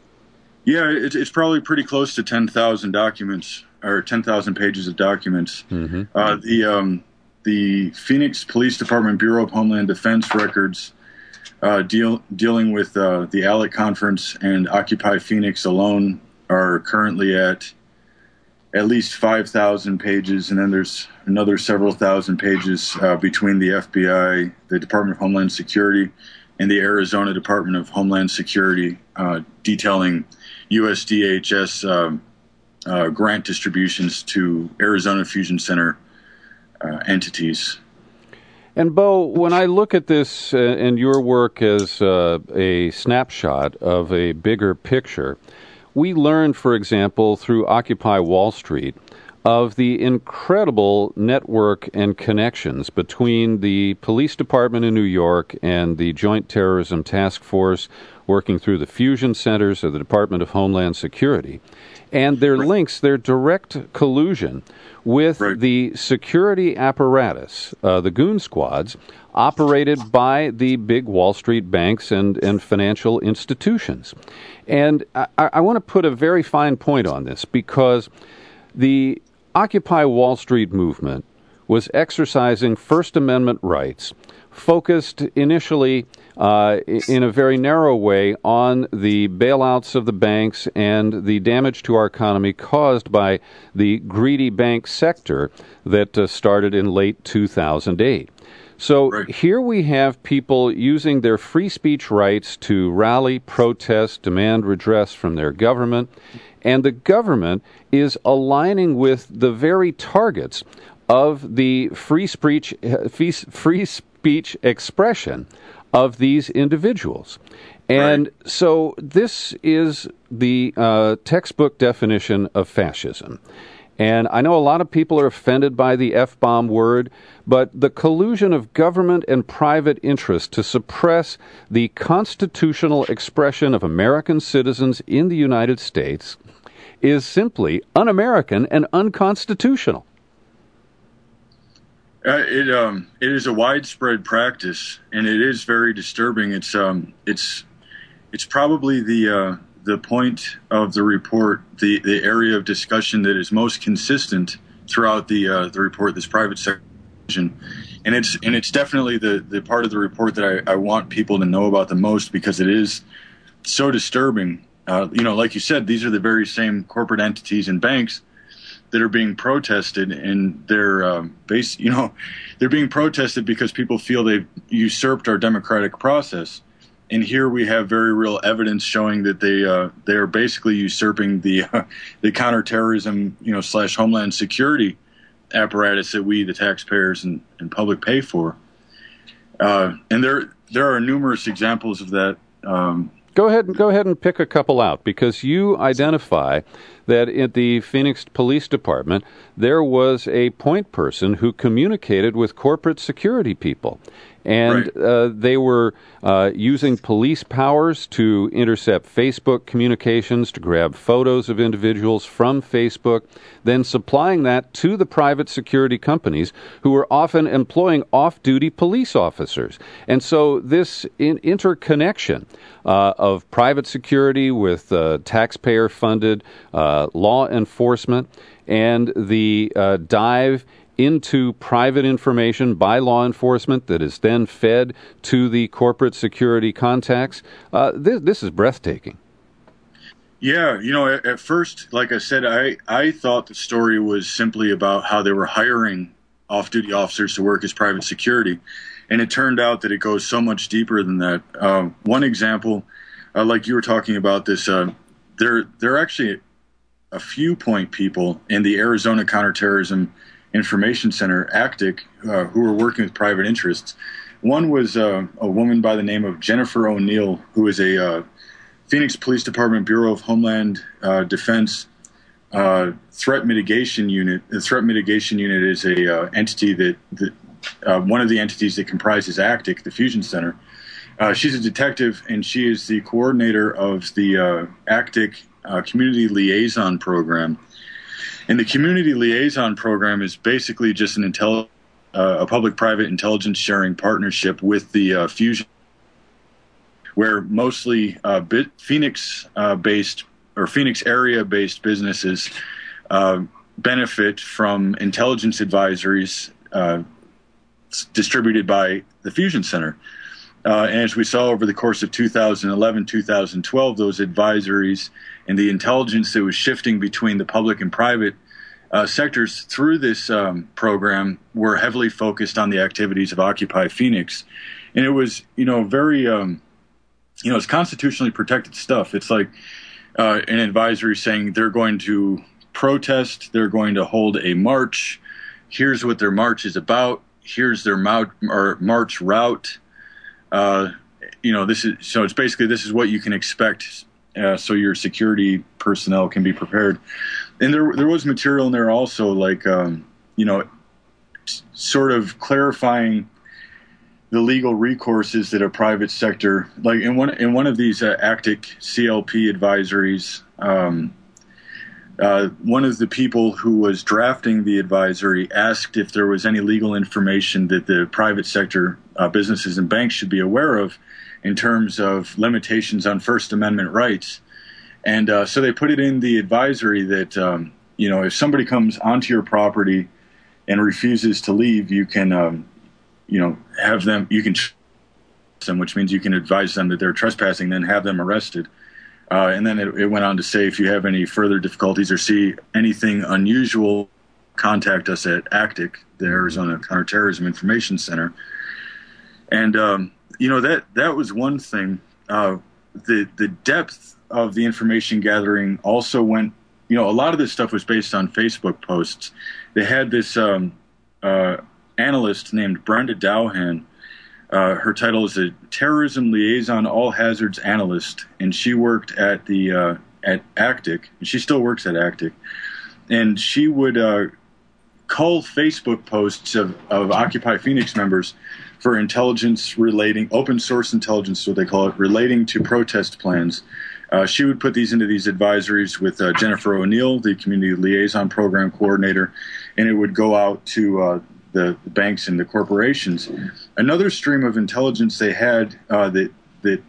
Yeah, it, it's probably pretty close to ten thousand documents, or ten thousand pages of documents. Mm-hmm. Uh, the um, the Phoenix Police Department Bureau of Homeland Defense records uh, deal, dealing with uh, the ALEC conference and Occupy Phoenix alone are currently at at least five thousand pages, and then there's another several thousand pages uh, between the F B I, the Department of Homeland Security, and the Arizona Department of Homeland Security, uh, detailing U S D H S uh, uh, grant distributions to Arizona Fusion Center uh, entities. And Bo, when I look at this uh, and your work as uh, a snapshot of a bigger picture, we learned, for example, through Occupy Wall Street, of the incredible network and connections between the police department in New York and the Joint Terrorism Task Force working through the fusion centers of the Department of Homeland Security, and their right. links, their direct collusion with right. the security apparatus, uh, the goon squads, operated by the big Wall Street banks and, and financial institutions. And I, I want to put a very fine point on this, because the Occupy Wall Street movement was exercising First Amendment rights, focused initially uh, in a very narrow way on the bailouts of the banks and the damage to our economy caused by the greedy bank sector that uh, started in late two thousand eight. So right. here we have people using their free speech rights to rally, protest, demand redress from their government, and the government is aligning with the very targets of the free speech, free speech expression of these individuals. And right. so this is the uh, textbook definition of fascism. And I know a lot of people are offended by the F-bomb word, but the collusion of government and private interest to suppress the constitutional expression of American citizens in the United States is simply un-American and unconstitutional. Uh, it um it is a widespread practice, and it is very disturbing. It's um it's it's probably the uh, the point of the report, the, the area of discussion that is most consistent throughout the uh, the report, this private section, and it's and it's definitely the, the part of the report that I, I want people to know about the most, because it is so disturbing. uh, you know, like you said, these are the very same corporate entities and banks that are being protested, and they're um, base, you know, they're being protested because people feel they've usurped our democratic process. And here we have very real evidence showing that they uh, they are basically usurping the uh, the counterterrorism, you know, slash homeland security apparatus that we, the taxpayers and, and public, pay for. Uh, and there there are numerous examples of that. Um, Go ahead and go ahead and pick a couple out, because you identify that at the Phoenix Police Department there was a point person who communicated with corporate security people, and right. uh, they were uh, using police powers to intercept Facebook communications, to grab photos of individuals from Facebook, then supplying that to the private security companies who were often employing off-duty police officers. And so this in- interconnection uh, of private security with uh, taxpayer-funded uh, law enforcement and the uh, dive into private information by law enforcement that is then fed to the corporate security contacts. Uh, this, this is breathtaking. Yeah, you know, at, at first, like I said, I, I thought the story was simply about how they were hiring off-duty officers to work as private security. And it turned out that it goes so much deeper than that. Uh, one example, uh, like you were talking about this, uh, there, there are actually a few point people in the Arizona Counterterrorism Information Center, ACTIC, uh, who were working with private interests. One was uh, a woman by the name of Jennifer O'Neill, who is a uh, Phoenix Police Department Bureau of Homeland uh, Defense uh, Threat Mitigation Unit. The Threat Mitigation Unit is a uh, entity that, that uh, one of the entities that comprises ACTIC, the Fusion Center. Uh, she's a detective, and she is the coordinator of the uh, ACTIC uh, Community Liaison Program. And the Community Liaison Program is basically just an intel, uh, a public-private intelligence sharing partnership with the uh, Fusion, where mostly uh, bit Phoenix-based uh, or Phoenix area-based businesses uh, benefit from intelligence advisories uh, distributed by the Fusion Center. Uh, and as we saw over the course of two thousand eleven, two thousand twelve, those advisories and the intelligence that was shifting between the public and private uh, sectors through this um, program were heavily focused on the activities of Occupy Phoenix. And it was, you know, very, um, you know, it's constitutionally protected stuff. It's like uh, an advisory saying they're going to protest, they're going to hold a march, here's what their march is about, here's their mou- or march route. Uh, you know, this is so it's basically this is what you can expect, uh, so your security personnel can be prepared. And there there was material in there also, like um, you know, sort of clarifying the legal recourses that a private sector, like in one in one of these uh, ACTIC C L P advisories, um, uh, one of the people who was drafting the advisory asked if there was any legal information that the private sector uh, businesses and banks should be aware of in terms of limitations on First Amendment rights. And uh, so they put it in the advisory that, um, you know, if somebody comes onto your property and refuses to leave, you can, um, you know, have them, you can, them, which means you can advise them that they're trespassing, then have them arrested. Uh, and then it, it went on to say, if you have any further difficulties or see anything unusual, contact us at ACTIC, the Arizona Counterterrorism Information Center. And, um, you know, that that was one thing. Uh, the the depth of the information gathering also went, you know, a lot of this stuff was based on Facebook posts. They had this um, uh, analyst named Brenda Dowhan. Uh, her title is a Terrorism Liaison All Hazards Analyst, and she worked at the uh, at ACTIC, and she still works at ACTIC. And she would uh, cull Facebook posts of, of Occupy Phoenix members for intelligence relating, open source intelligence is what they call it, relating to protest plans. Uh, she would put these into these advisories with uh, Jennifer O'Neill, the Community Liaison Program Coordinator, and it would go out to uh, the, the banks and the corporations. Another stream of intelligence they had uh, that that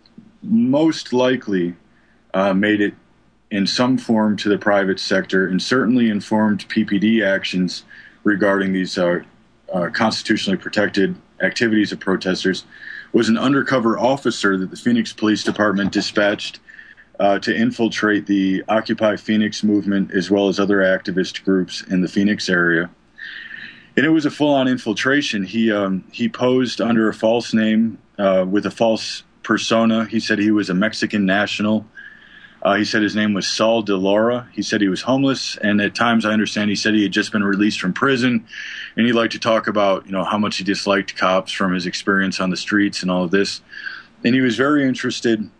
most likely uh, made it in some form to the private sector and certainly informed P P D actions regarding these uh, uh, constitutionally protected activities of protesters was an undercover officer that the Phoenix Police Department dispatched uh, to infiltrate the Occupy Phoenix movement as well as other activist groups in the Phoenix area. And it was a full-on infiltration. He um, he posed under a false name uh, with a false persona. He said he was a Mexican national. Uh, he said his name was Saul De Laura. He said he was homeless, and at times I understand he said he had just been released from prison, and he'd like to talk about, you know, how much he disliked cops from his experience on the streets and all of this. And he was very interested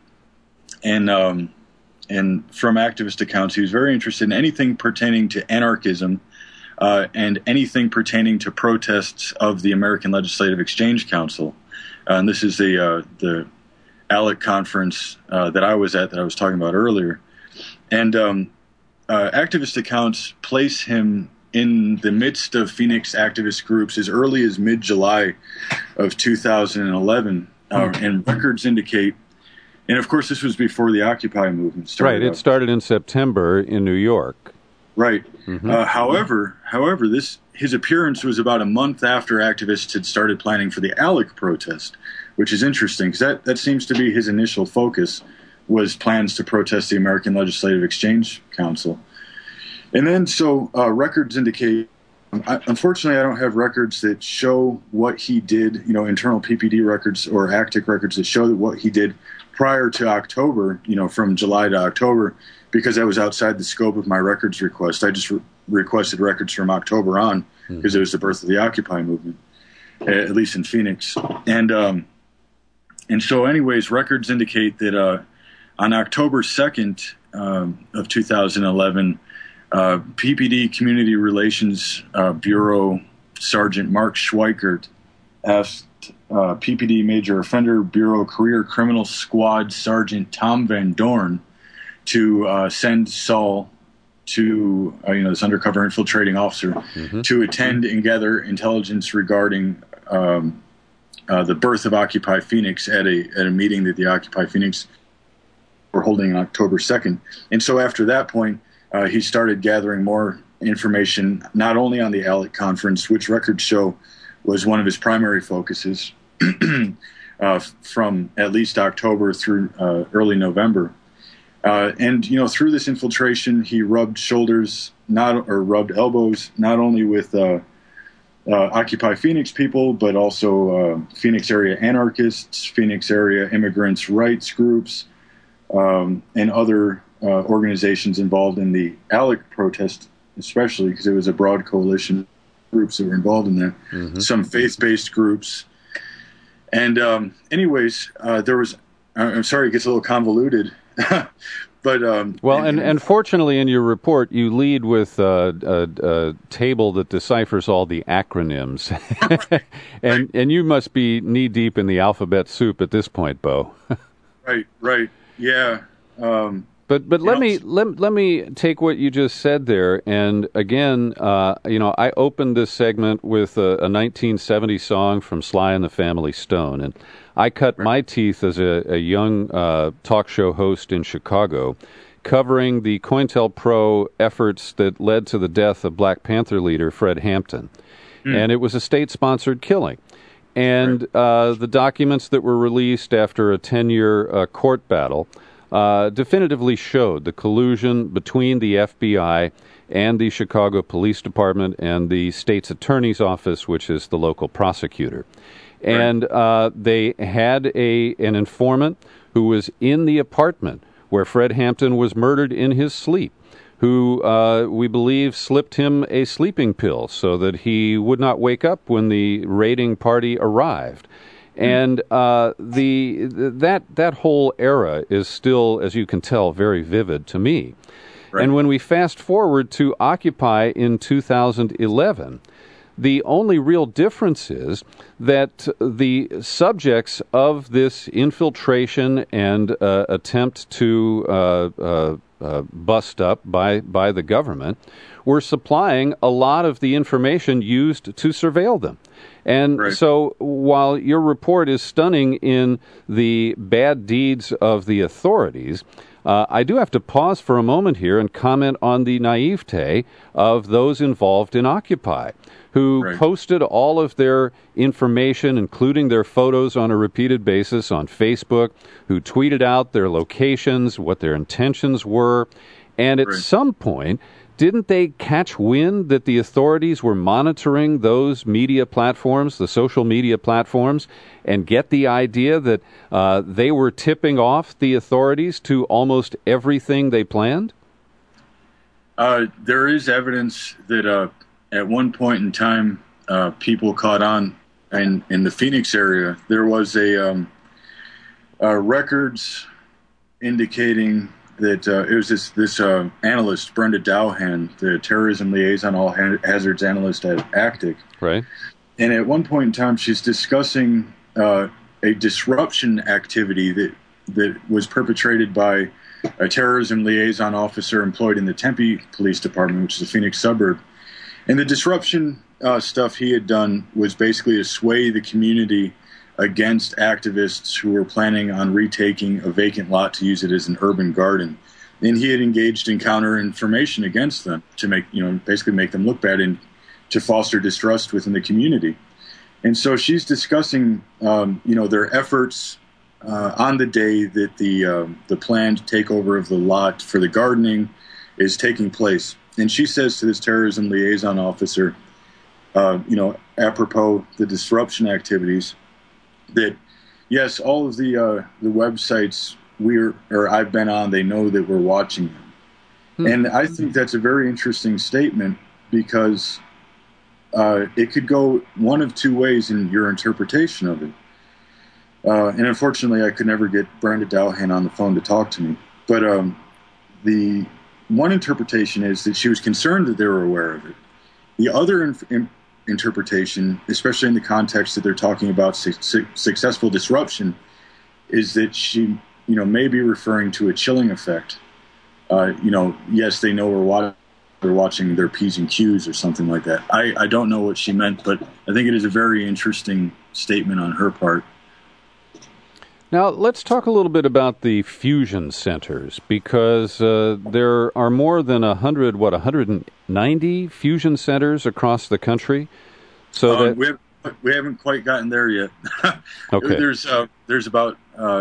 in, um, and from activist accounts, he was very interested in anything pertaining to anarchism uh, and anything pertaining to protests of the American Legislative Exchange Council. Uh, and this is the uh, the ALEC conference uh, that I was at that I was talking about earlier. And um, uh, activist accounts place him in the midst of Phoenix activist groups as early as mid-July of two thousand eleven. Uh, and records indicate, and of course this was before the Occupy movement started. Right, it up. started in September in New York. Right. Mm-hmm. Uh, however, however, this his appearance was about a month after activists had started planning for the ALEC protest, which is interesting because that, that seems to be his initial focus, was plans to protest the American Legislative Exchange Council. And then, so uh, records indicate, um, I, unfortunately, I don't have records that show what he did, you know, internal P P D records or ACTIC records that show that what he did prior to October, you know, from July to October, because that was outside the scope of my records request. I just re- requested records from October on because mm-hmm. it was the birth of the Occupy movement, at least in Phoenix. And, um, And so anyways, records indicate that uh, on October second um, of two thousand eleven, uh, P P D Community Relations uh, Bureau Sergeant Mark Schweikert asked uh, P P D Major Offender Bureau Career Criminal Squad Sergeant Tom Van Dorn to uh, send Saul to, uh, you know, this undercover infiltrating officer, mm-hmm. to attend and gather intelligence regarding um Uh, the birth of Occupy Phoenix at a at a meeting that the Occupy Phoenix were holding on October second. And so after that point, uh, he started gathering more information, not only on the ALEC conference, which records show was one of his primary focuses uh, from at least October through uh, early November. Uh, and, you know, through this infiltration, he rubbed shoulders, not or rubbed elbows, not only with uh, Uh, Occupy Phoenix people, but also uh, Phoenix area anarchists, Phoenix area immigrants' rights groups, um, and other uh, organizations involved in the ALEC protest, especially because it was a broad coalition of groups that were involved in that. Mm-hmm. Some faith-based groups. And um, anyways, uh, there was, I'm sorry, it gets a little convoluted. But, um, well, and, and fortunately in your report, you lead with uh, a, a table that deciphers all the acronyms. and and you must be knee-deep in the alphabet soup at this point, Bo. Right, right, yeah. Um, but but let me let, let me take what you just said there, and again, uh, you know, I opened this segment with a, a nineteen seventy song from Sly and the Family Stone, and I cut my teeth as a, a young uh, talk show host in Chicago, covering the COINTELPRO efforts that led to the death of Black Panther leader Fred Hampton. Mm. And it was a state-sponsored killing. And right. uh, the documents that were released after a ten-year uh, court battle uh, definitively showed the collusion between the F B I and the Chicago Police Department and the state's attorney's office, which is the local prosecutor. And uh, they had a an informant who was in the apartment where Fred Hampton was murdered in his sleep, who uh, we believe slipped him a sleeping pill so that he would not wake up when the raiding party arrived. And uh, the that that whole era is still, as you can tell, very vivid to me. Right. And when we fast forward to Occupy in two thousand eleven, the only real difference is that the subjects of this infiltration and uh, attempt to uh, uh, uh, bust up by, by the government were supplying a lot of the information used to surveil them. And right. so while your report is stunning in the bad deeds of the authorities, Uh, I do have to pause for a moment here and comment on the naivete of those involved in Occupy, who Right. posted all of their information, including their photos, on a repeated basis on Facebook, who tweeted out their locations, what their intentions were. And at Right. some point, didn't they catch wind that the authorities were monitoring those media platforms, the social media platforms, and get the idea that uh, they were tipping off the authorities to almost everything they planned? Uh, there is evidence that uh, at one point in time, uh, people caught on, and in the Phoenix area, there was a um, uh, records indicating that uh, it was this this uh, analyst, Brenda Dowhan, the terrorism liaison, all ha- hazards analyst at ACTIC. Right. And at one point in time, she's discussing uh, a disruption activity that that was perpetrated by a terrorism liaison officer employed in the Tempe Police Department, which is a Phoenix suburb. And the disruption uh, stuff he had done was basically to sway the community against activists who were planning on retaking a vacant lot to use it as an urban garden. And he had engaged in counter-information against them to make, you know, basically make them look bad and to foster distrust within the community. And so she's discussing, um, you know, their efforts uh, on the day that the uh, the planned takeover of the lot for the gardening is taking place. And she says to this terrorism liaison officer, uh, you know, apropos the disruption activities, that yes, all of the uh, the websites we're or I've been on, they know that we're watching them, hmm. and I think that's a very interesting statement because uh, it could go one of two ways in your interpretation of it. Uh, and unfortunately, I could never get Brenda Dowhan on the phone to talk to me. But um, the one interpretation is that she was concerned that they were aware of it. The other in, in, interpretation, especially in the context that they're talking about su- su- successful disruption, is that she, you know, may be referring to a chilling effect. Uh, you know, yes, they know we're watching, they're watching their P's and Q's or something like that. I, I don't know what she meant, but I think it is a very interesting statement on her part. Now, let's talk a little bit about the fusion centers, because uh, there are more than one hundred, what, one hundred ninety fusion centers across the country? So um, that we, have, we haven't quite gotten there yet. Okay. There's uh, there's about uh,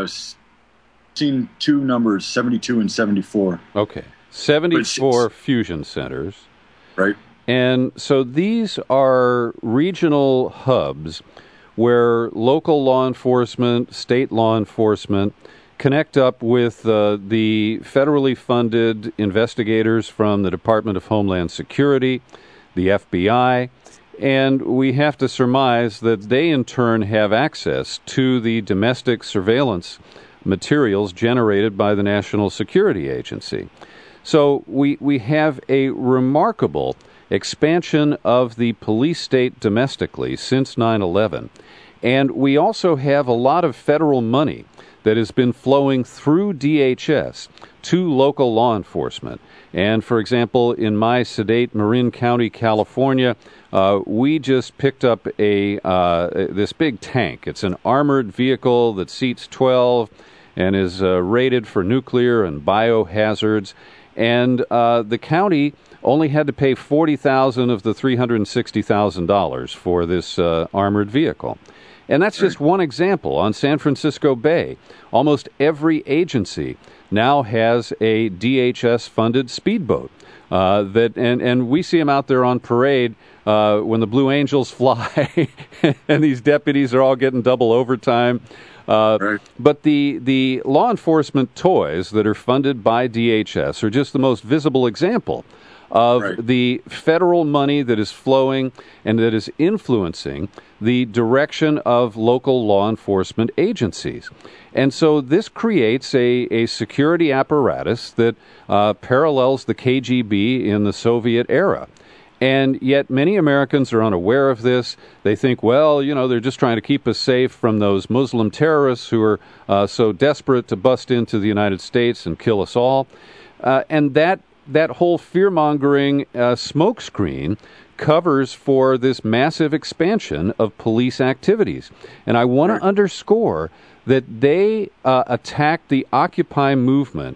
seen two numbers, seventy-two and seventy-four. Okay. seventy-four fusion centers. Right. And so these are regional hubs where local law enforcement, state law enforcement connect up with uh, the federally funded investigators from the Department of Homeland Security, the F B I, and we have to surmise that they in turn have access to the domestic surveillance materials generated by the National Security Agency. So we, we have a remarkable expansion of the police state domestically since nine eleven. And we also have a lot of federal money that has been flowing through D H S to local law enforcement. And, for example, in my sedate Marin County, California, uh, we just picked up a uh, this big tank. It's an armored vehicle that seats twelve and is uh, rated for nuclear and biohazards. And uh, the county only had to pay forty thousand dollars of the three hundred sixty thousand dollars for this uh, armored vehicle. And that's just one example. On San Francisco Bay, almost every agency now has a D H S-funded speedboat. Uh, that and, and we see them out there on parade uh, when the Blue Angels fly, and these deputies are all getting double overtime. Uh, right. But the, the law enforcement toys that are funded by D H S are just the most visible example of right. the federal money that is flowing and that is influencing the direction of local law enforcement agencies. And so this creates a, a security apparatus that uh, parallels the K G B in the Soviet era. And yet many Americans are unaware of this. They think, well, you know, they're just trying to keep us safe from those Muslim terrorists who are uh, so desperate to bust into the United States and kill us all. Uh, and that that whole fear-mongering uh, smokescreen covers for this massive expansion of police activities. And I want to underscore that they uh, attacked the Occupy movement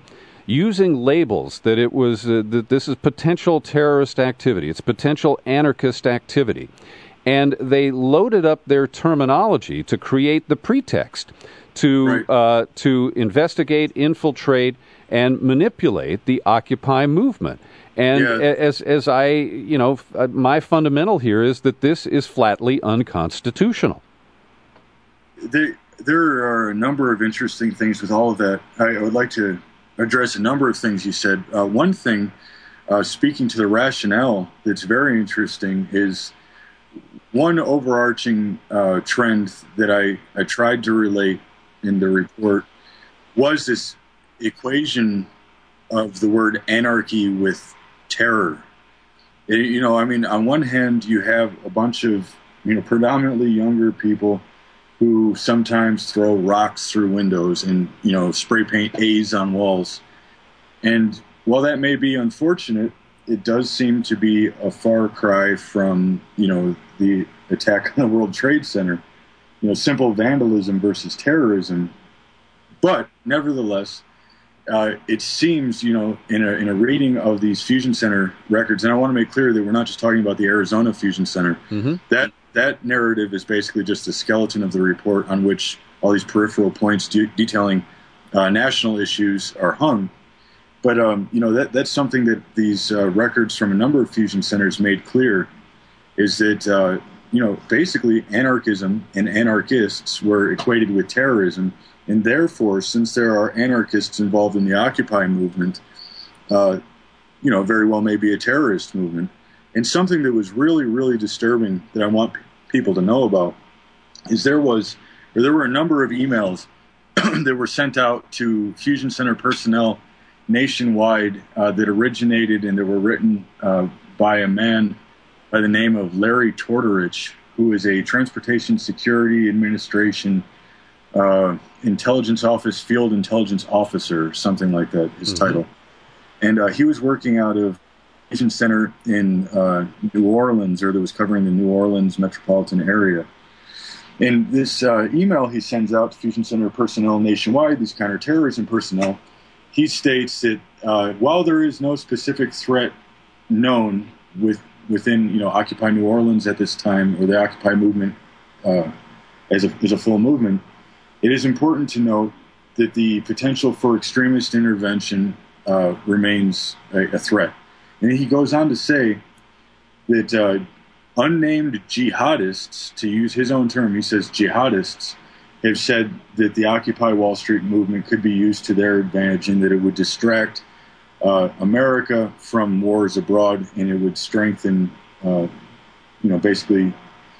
using labels that it was uh, that this is potential terrorist activity, it's potential anarchist activity. And they loaded up their terminology to create the pretext to Right. uh, to investigate, infiltrate, and manipulate the Occupy movement. And Yeah. a- as as I, you know, f- uh, my fundamental here is that this is flatly unconstitutional. There, there are a number of interesting things with all of that. I, I would like to address a number of things you said. Uh, one thing, uh, speaking to the rationale that's very interesting, is one overarching uh, trend that I, I tried to relate in the report was this equation of the word anarchy with terror. It- you know, I mean, on one hand, you have a bunch of, you know, predominantly younger people who sometimes throw rocks through windows and, you know, spray paint A's on walls. And while that may be unfortunate, it does seem to be a far cry from, you know, the attack on the World Trade Center, you know, simple vandalism versus terrorism. But nevertheless, uh, it seems, you know, in a in a reading of these Fusion Center records, and I want to make clear that we're not just talking about the Arizona Fusion Center. Mm-hmm. That that narrative is basically just a skeleton of the report on which all these peripheral points de- detailing uh, national issues are hung. But um, you know, that that's something that these uh, records from a number of fusion centers made clear, is that uh, you know, basically anarchism and anarchists were equated with terrorism, and therefore, since there are anarchists involved in the Occupy movement, uh, you know, very well may be a terrorist movement. And something that was really, really disturbing that I want p- people to know about is there was, or there were a number of emails that were sent out to Fusion Center personnel nationwide uh, that originated and that were written uh, by a man by the name of Larry Tortorich, who is a Transportation Security Administration uh, Intelligence Office Field Intelligence Officer, something like that, his mm-hmm. title. And uh, he was working out of Fusion Center in uh, New Orleans, or that was covering the New Orleans metropolitan area. In this uh, email he sends out to Fusion Center personnel nationwide, these counterterrorism personnel, he states that uh, while there is no specific threat known with, within, you know, Occupy New Orleans at this time, or the Occupy movement uh, as, a, as a full movement, it is important to note that the potential for extremist intervention uh, remains a, a threat. And he goes on to say that uh, unnamed jihadists, to use his own term, he says jihadists, have said that the Occupy Wall Street movement could be used to their advantage and that it would distract uh, America from wars abroad, and it would strengthen, uh, you know, basically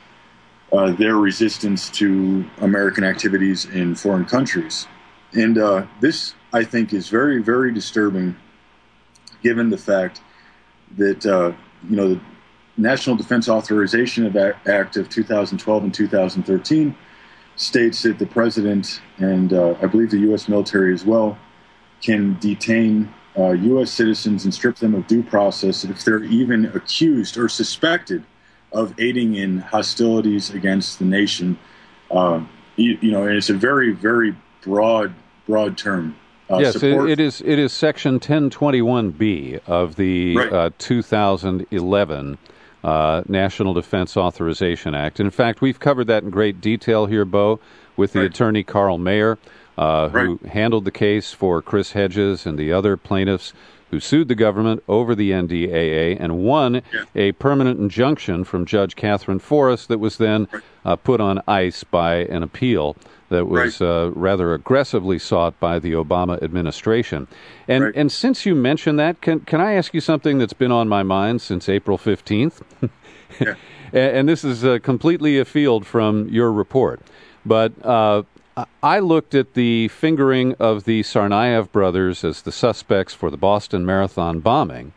uh, their resistance to American activities in foreign countries. And uh, this, I think, is very, very disturbing, given the fact that, uh, you know, the National Defense Authorization Act of two thousand twelve and two thousand thirteen states that the president, and uh, I believe the U S military as well, can detain uh, U S citizens and strip them of due process if they're even accused or suspected of aiding in hostilities against the nation. Uh, you, you know, and it's a very, very broad, broad term. Uh, yes, it, support- it is. It is Section ten twenty-one B of the Right. uh, two thousand eleven uh, National Defense Authorization Act. And in fact, we've covered that in great detail here, Bo, with the Right. attorney Carl Mayer, uh, who Right. handled the case for Chris Hedges and the other plaintiffs who sued the government over the N D A A and won Yeah. a permanent injunction from Judge Catherine Forrest that was then Right. uh, put on ice by an appeal that was Right. uh, rather aggressively sought by the Obama administration. And Right. and since you mentioned that, can can I ask you something that's been on my mind since April fifteenth? Yeah. and, and this is uh, completely afield from your report. But uh, I looked at the fingering of the Tsarnaev brothers as the suspects for the Boston Marathon bombing.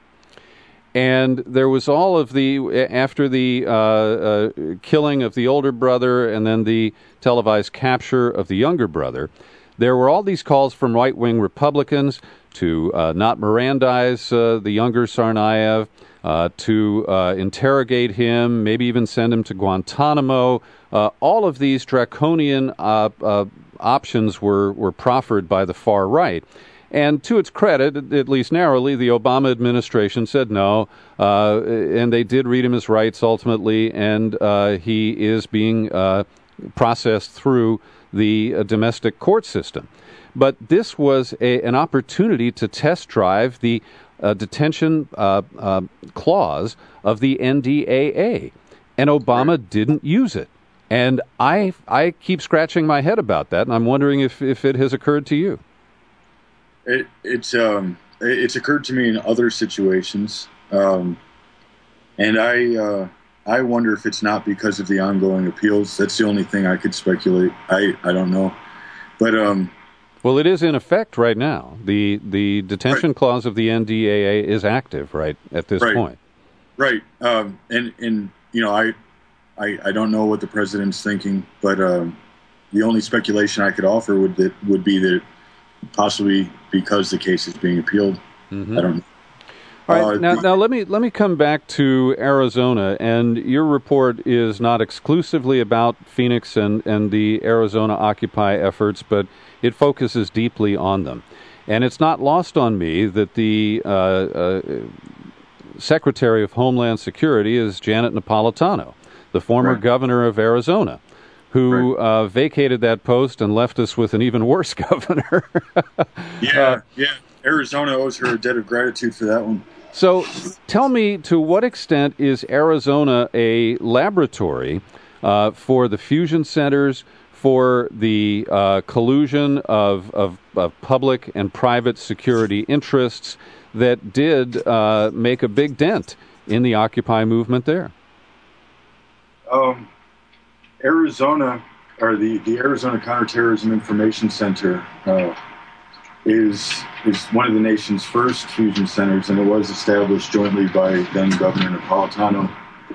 And there was all of the, after the uh, uh, killing of the older brother and then the televised capture of the younger brother, there were all these calls from right-wing Republicans to uh, not Mirandize uh, the younger Tsarnaev, uh, to uh, interrogate him, maybe even send him to Guantanamo. Uh, all of these draconian uh, uh, options were, were proffered by the far right. And to its credit, at least narrowly, the Obama administration said no, uh, and they did read him his rights ultimately, and uh, he is being uh, processed through the uh, domestic court system. But this was a, an opportunity to test drive the uh, detention uh, uh, clause of the N D A A, and Obama didn't use it. And I I keep scratching my head about that, and I'm wondering if, if it has occurred to you. It, it's um it's occurred to me in other situations, um, and I uh, I wonder if it's not because of the ongoing appeals. That's the only thing I could speculate. I, I don't know, but um. Well, it is in effect right now. The the detention right. clause of the N D A A is active right at this right. point. Right, um, and and you know I. I, I don't know what the president's thinking, but um, the only speculation I could offer would that would be that possibly because the case is being appealed. Mm-hmm. I don't know. All right, uh, now, now let me let me come back to Arizona, and your report is not exclusively about Phoenix and, and the Arizona Occupy efforts, but it focuses deeply on them. And it's not lost on me that the uh, uh, Secretary of Homeland Security is Janet Napolitano, the former right. governor of Arizona, who right. uh, vacated that post and left us with an even worse governor. yeah, uh, yeah. Arizona owes her a debt of gratitude for that one. So tell me, to what extent is Arizona a laboratory uh, for the fusion centers, for the uh, collusion of, of, of public and private security interests that did uh, make a big dent in the Occupy movement there? Um, Arizona, or the, the Arizona Counterterrorism Information Center, uh, is is one of the nation's first fusion centers, and it was established jointly by then Governor Napolitano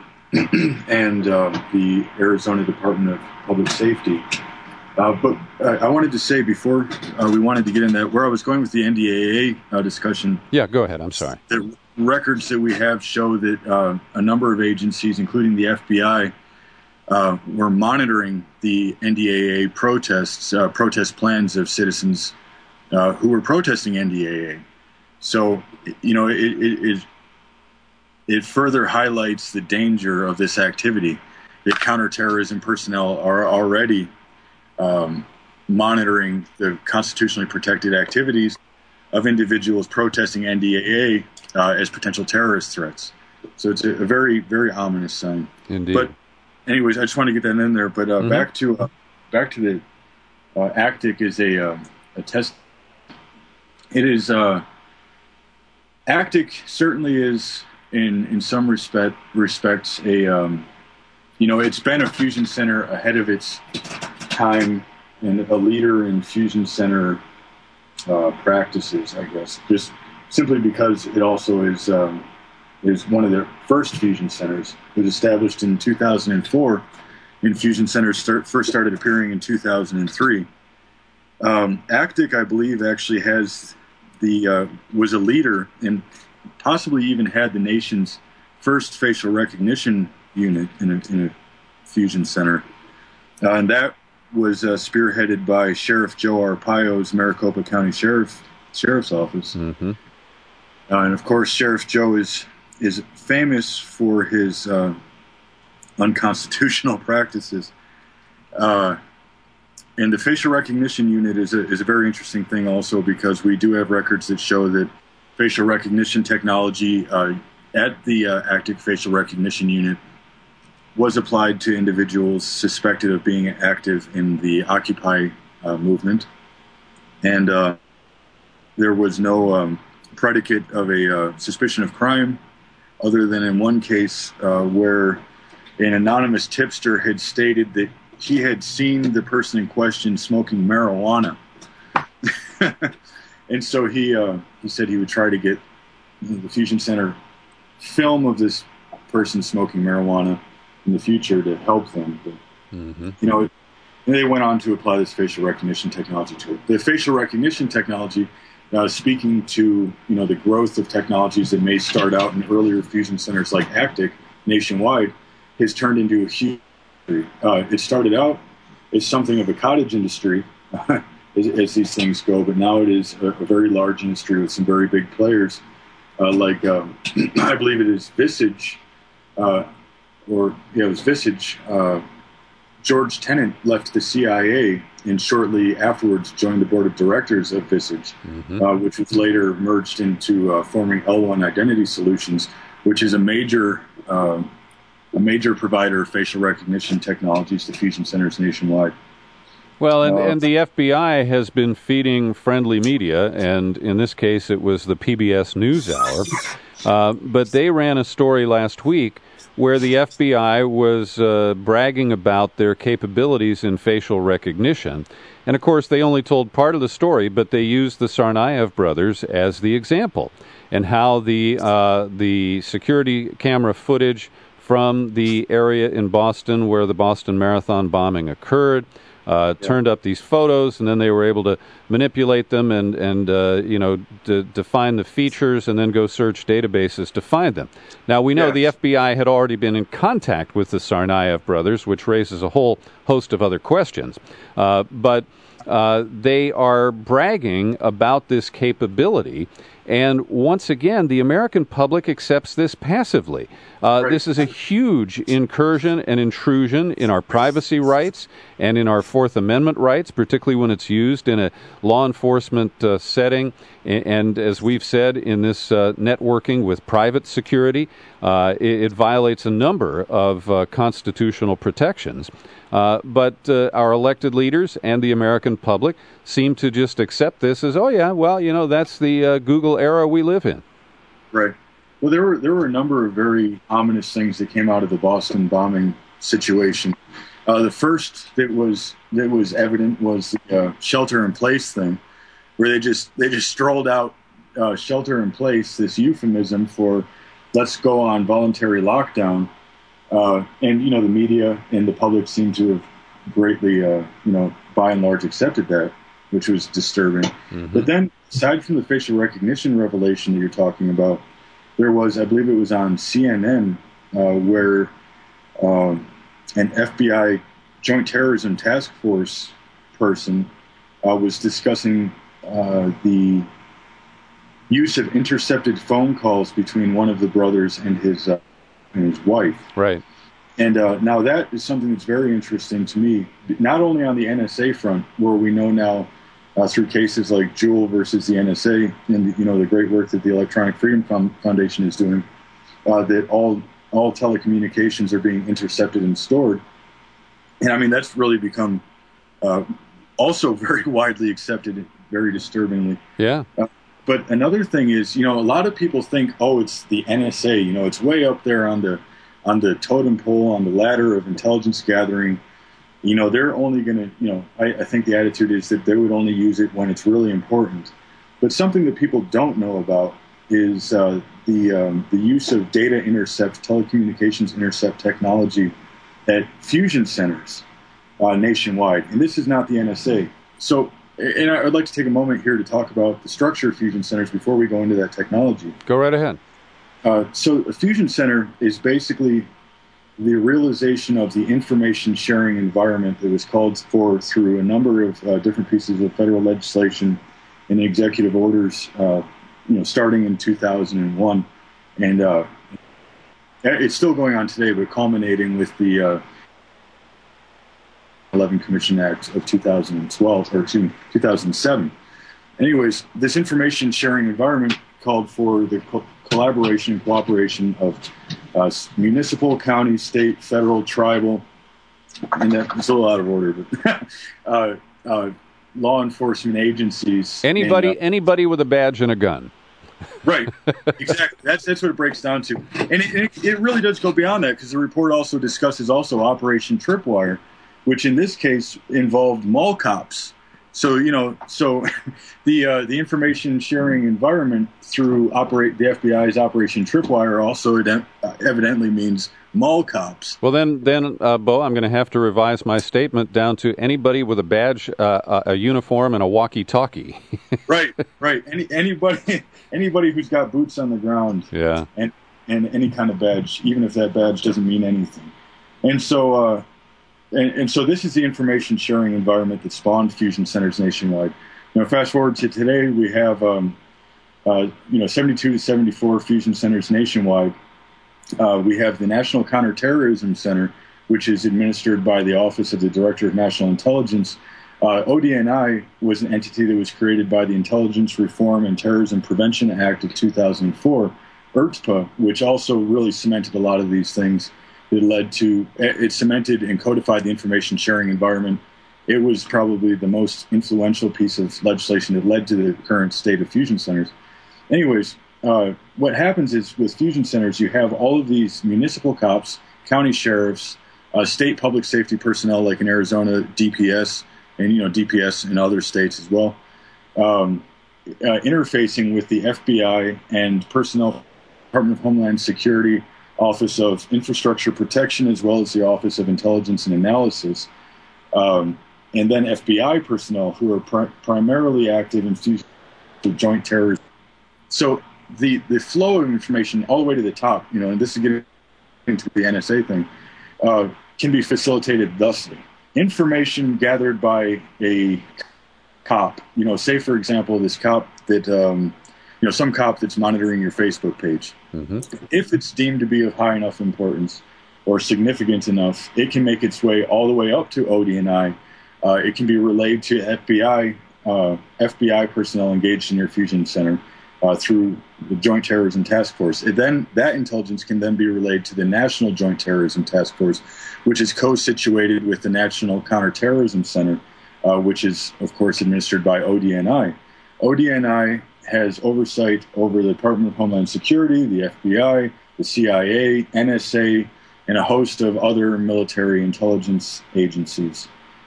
and uh, the Arizona Department of Public Safety. Uh, but uh, I wanted to say before uh, we wanted to get in that, where I was going with the N D A A uh, discussion. Yeah, go ahead. I'm sorry. The records that we have show that uh, a number of agencies, including the F B I, uh, were monitoring the N D A A protests, uh, protest plans of citizens uh, who were protesting N D A A. So, you know, it, it, it, it further highlights the danger of this activity, that counterterrorism personnel are already um, monitoring the constitutionally protected activities of individuals protesting N D A A uh, as potential terrorist threats. So it's a, a very, very ominous sign. Indeed. But anyways, I just want to get that in there. But uh, mm-hmm. back to uh, back to the uh, ACTIC is a uh, a test. It is uh, ACTIC certainly is in in some respect respects a um, you know, it's been a fusion center ahead of its time and a leader in fusion center uh, practices, I guess, just simply because it also is um, is one of the first fusion centers. It was established in two thousand four, and fusion centers start, first started appearing in two thousand three. Um, ACTIC, I believe, actually has the uh, was a leader and possibly even had the nation's first facial recognition unit in a, in a fusion center, uh, and that was uh, spearheaded by Sheriff Joe Arpaio's Maricopa County Sheriff Sheriff's Office. Mm-hmm. Uh, and of course, Sheriff Joe is is famous for his uh, unconstitutional practices. Uh, and the facial recognition unit is a is a very interesting thing, also because we do have records that show that facial recognition technology uh, at the uh, ACTIC facial recognition unit was applied to individuals suspected of being active in the Occupy uh, movement, and uh, there was no um, predicate of a uh, suspicion of crime, other than in one case uh, where an anonymous tipster had stated that he had seen the person in question smoking marijuana, and so he uh, he said he would try to get the Fusion Center film of this person smoking marijuana in the future to help them. But, mm-hmm. you know, they went on to apply this facial recognition technology to it. The facial recognition technology, uh, speaking to, you know, the growth of technologies that may start out in earlier fusion centers like ACTIC nationwide, has turned into a huge industry. Uh, it started out as something of a cottage industry as, as these things go. But now it is a, a very large industry with some very big players, uh, like um, I believe it is Visage, uh, or yeah, it was Visage. Uh, George Tenet left the C I A and shortly afterwards joined the board of directors of Visage, mm-hmm. uh, which was later merged into uh, forming L one Identity Solutions, which is a major uh, a major provider of facial recognition technologies to fusion centers nationwide. Well, and, uh, and the F B I has been feeding friendly media, and in this case it was the P B S NewsHour, uh, but they ran a story last week where the F B I was uh, bragging about their capabilities in facial recognition. And, of course, they only told part of the story, but they used the Tsarnaev brothers as the example, and how the uh, the security camera footage from the area in Boston where the Boston Marathon bombing occurred Uh, yeah. turned up these photos, and then they were able to manipulate them and, and uh, you know, d- define the features and then go search databases to find them. Now, we know yes. the F B I had already been in contact with the Tsarnaev brothers, which raises a whole host of other questions. Uh, but uh, they are bragging about this capability. And once again, the American public accepts this passively. Uh, right. This is a huge incursion and intrusion in our privacy rights and in our Fourth Amendment rights, particularly when it's used in a law enforcement uh, setting. And, and as we've said, in this uh, networking with private security, uh, it, it violates a number of uh, constitutional protections. Uh, but uh, our elected leaders and the American public seem to just accept this as, oh, yeah, well, you know, that's the uh, Google era we live in. Right. Well, there were there were a number of very ominous things that came out of the Boston bombing situation. Uh, the first that was that was evident was the uh, shelter-in-place thing, where they just they just strolled out uh, shelter-in-place, this euphemism for let's go on voluntary lockdown. Uh, and, you know, the media and the public seem to have greatly, uh, you know, by and large accepted that, which was disturbing. Mm-hmm. But then, aside from the facial recognition revelation that you're talking about, there was, I believe it was on C N N, uh, where uh, an F B I Joint Terrorism Task Force person uh, was discussing uh, the use of intercepted phone calls between one of the brothers and his uh, and his wife. Right. And uh, now that is something that's very interesting to me, not only on the N S A front, where we know now uh, through cases like Jewel versus the N S A and, you know, the great work that the Electronic Freedom Foundation is doing, uh, that all all telecommunications are being intercepted and stored. And, I mean, that's really become uh, also very widely accepted, very disturbingly. Yeah. Uh, But another thing is, you know, a lot of people think, oh, it's the N S A. You know, it's way up there on the on the totem pole, on the ladder of intelligence gathering. You know, they're only going to, you know, I, I think the attitude is that they would only use it when it's really important. But something that people don't know about is uh, the um, the use of data intercept, telecommunications intercept technology at fusion centers uh, nationwide. And this is not the N S A. So. And I'd like to take a moment here to talk about the structure of fusion centers before we go into that technology. Go right ahead. Uh, so a fusion center is basically the realization of the information sharing environment that was called for through a number of uh, different pieces of federal legislation and executive orders, uh, you know, starting in two thousand one. And uh, it's still going on today, but culminating with the uh, eleven Commission Act of two thousand twelve, or excuse me, two thousand seven. Anyways, this information sharing environment called for the co- collaboration and cooperation of uh, municipal, county, state, federal, tribal, and that's a little out of order, but uh, uh, law enforcement agencies. Anybody, and, uh, anybody with a badge and a gun. Right, exactly. That's that's what it breaks down to, and it, it, it really does go beyond that, because the report also discusses also Operation Tripwire, which in this case involved mall cops. So, you know, so the uh, the information sharing environment through operate the F B I's Operation Tripwire also edent- uh, evidently means mall cops. Well, then, then uh, Bo, I'm going to have to revise my statement down to anybody with a badge, uh, a uniform, and a walkie-talkie. Right, right. Any anybody anybody who's got boots on the ground. Yeah. And and any kind of badge, even if that badge doesn't mean anything. And so. Uh, and, and so this is the information sharing environment that spawned fusion centers nationwide. Now, fast forward to today, we have um, uh, you know seventy-two to seventy-four fusion centers nationwide. Uh, we have the National Counterterrorism Center, which is administered by the Office of the Director of National Intelligence. Uh, O D N I was an entity that was created by the Intelligence Reform and Terrorism Prevention Act of two thousand four, I R T P A, which also really cemented a lot of these things. It led to, it cemented and codified the information sharing environment. It was probably the most influential piece of legislation that led to the current state of fusion centers. Anyways, uh, what happens is with fusion centers, you have all of these municipal cops, county sheriffs, uh, state public safety personnel, like in Arizona, D P S, and you know D P S in other states as well, um, uh, interfacing with the F B I and personnel, Department of Homeland Security, Office of Infrastructure Protection, as well as the Office of Intelligence and Analysis, um, and then F B I personnel who are pri- primarily active in fusion joint terrorism. So the the flow of information all the way to the top, you know, and this is getting into the N S A thing, uh, can be facilitated thusly. Information gathered by a cop, you know, say, for example, this cop that, um, you know, some cop that's monitoring your Facebook page. Mm-hmm. If it's deemed to be of high enough importance or significant enough, it can make its way all the way up to O D N I. Uh, it can be relayed to F B I, uh, F B I personnel engaged in your fusion center uh, through the Joint Terrorism Task Force. It then that intelligence can then be relayed to the National Joint Terrorism Task Force, which is co-situated with the National Counterterrorism Center, uh, which is, of course, administered by O D N I. O D N I has oversight over the Department of Homeland Security, the F B I, the C I A, N S A, and a host of other military intelligence agencies.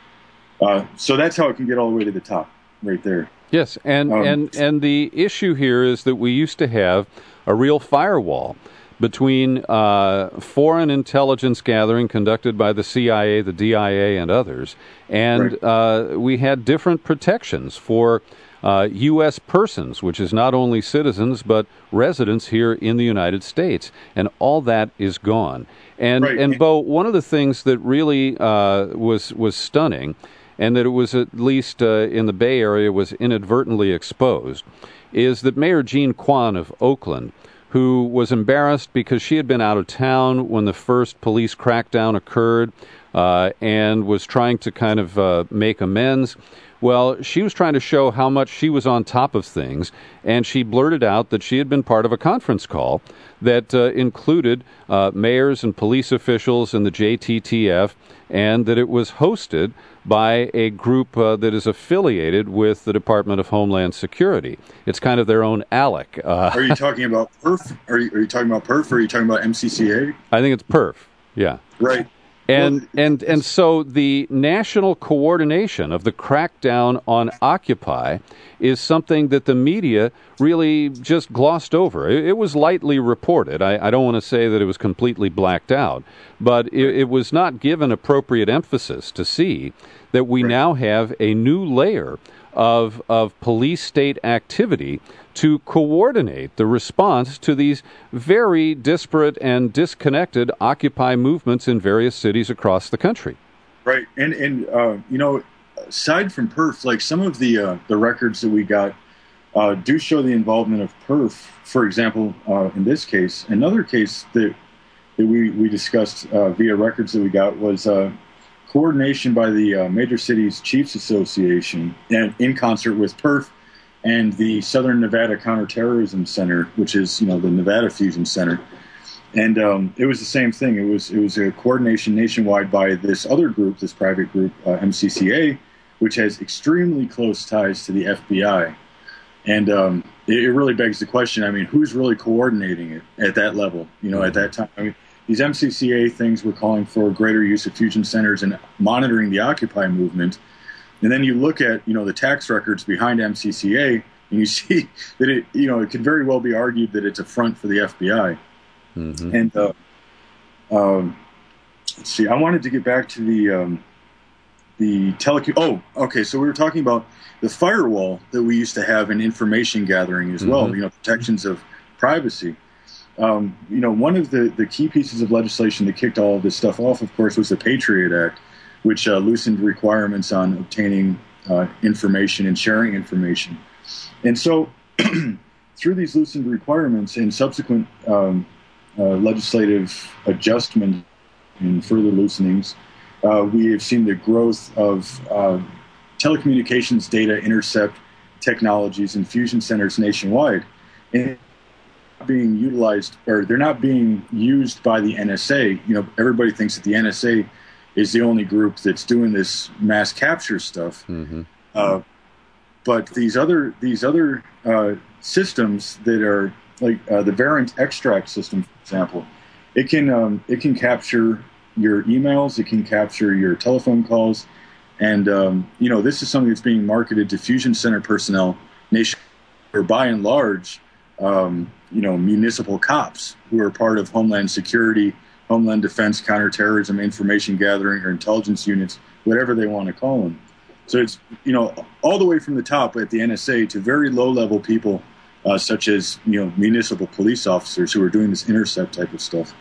Uh, so that's how it can get all the way to the top, right there. Yes, and, um, and, and the issue here is that we used to have a real firewall between uh, foreign intelligence gathering conducted by the C I A, the D I A, and others, and right. uh, we had different protections for uh, U S persons, which is not only citizens but residents here in the United States, and all that is gone. And right. and Bo, one of the things that really uh, was was stunning, and that it was at least uh, in the Bay Area was inadvertently exposed, is that Mayor Jean Quan of Oakland, who was embarrassed because she had been out of town when the first police crackdown occurred uh, and was trying to kind of uh, make amends. Well, she was trying to show how much she was on top of things, and she blurted out that she had been part of a conference call that uh, included uh, mayors and police officials and the J T T F, and that it was hosted by a group uh, that is affiliated with the Department of Homeland Security. It's kind of their own ALEC. Uh, are you talking about PERF? Are you, are you talking about PERF, or are you talking about M C C A? I think it's PERF, yeah. Right. And well, and and so the national coordination of the crackdown on Occupy is something that the media really just glossed over. It, it was lightly reported. I, I don't want to say that it was completely blacked out, but it, it was not given appropriate emphasis to see that we right. now have a new layer of of police state activity to coordinate the response to these very disparate and disconnected Occupy movements in various cities across the country. Right, and and uh, you know, aside from PERF, like some of the uh, the records that we got uh, do show the involvement of PERF. For example, uh, in this case, another case that that we we discussed uh, via records that we got was uh, coordination by the uh, Major Cities Chiefs Association, and in concert with PERF and the Southern Nevada Counterterrorism Center, which is, you know, the Nevada Fusion Center. And um, it was the same thing. It was it was a coordination nationwide by this other group, this private group, uh, M C C A, which has extremely close ties to the F B I. And um, it, it really begs the question, I mean, who's really coordinating it at that level, you know, at that time? I mean, these M C C A things were calling for greater use of fusion centers and monitoring the Occupy movement. And then you look at, you know, the tax records behind M C C A, and you see that it, you know, it could very well be argued that it's a front for the F B I. Mm-hmm. And uh, um, let's see, I wanted to get back to the um, the telecom. Oh, okay. So we were talking about the firewall that we used to have in information gathering as mm-hmm. well. You know, protections of privacy. Um, you know, one of the, the key pieces of legislation that kicked all of this stuff off, of course, was the Patriot Act, which uh, loosened requirements on obtaining uh, information and sharing information. And so through these loosened requirements and subsequent um, uh, legislative adjustment and further loosenings, uh, we have seen the growth of uh, telecommunications data intercept technologies and fusion centers nationwide. And being utilized, or they're not being used by the N S A. You know, everybody thinks that the N S A is the only group that's doing this mass capture stuff. Mm-hmm. Uh, but these other these other uh, systems that are like uh, the Variant Extract system, for example, it can um, it can capture your emails, it can capture your telephone calls, and um, you know, this is something that's being marketed to fusion center personnel nation, or by and large, um, you know, municipal cops who are part of Homeland Security, Homeland Defense, counterterrorism, information gathering, or intelligence units, whatever they want to call them. So it's, you know, all the way from the top at the N S A to very low-level people, uh, such as, you know, municipal police officers who are doing this intercept type of stuff.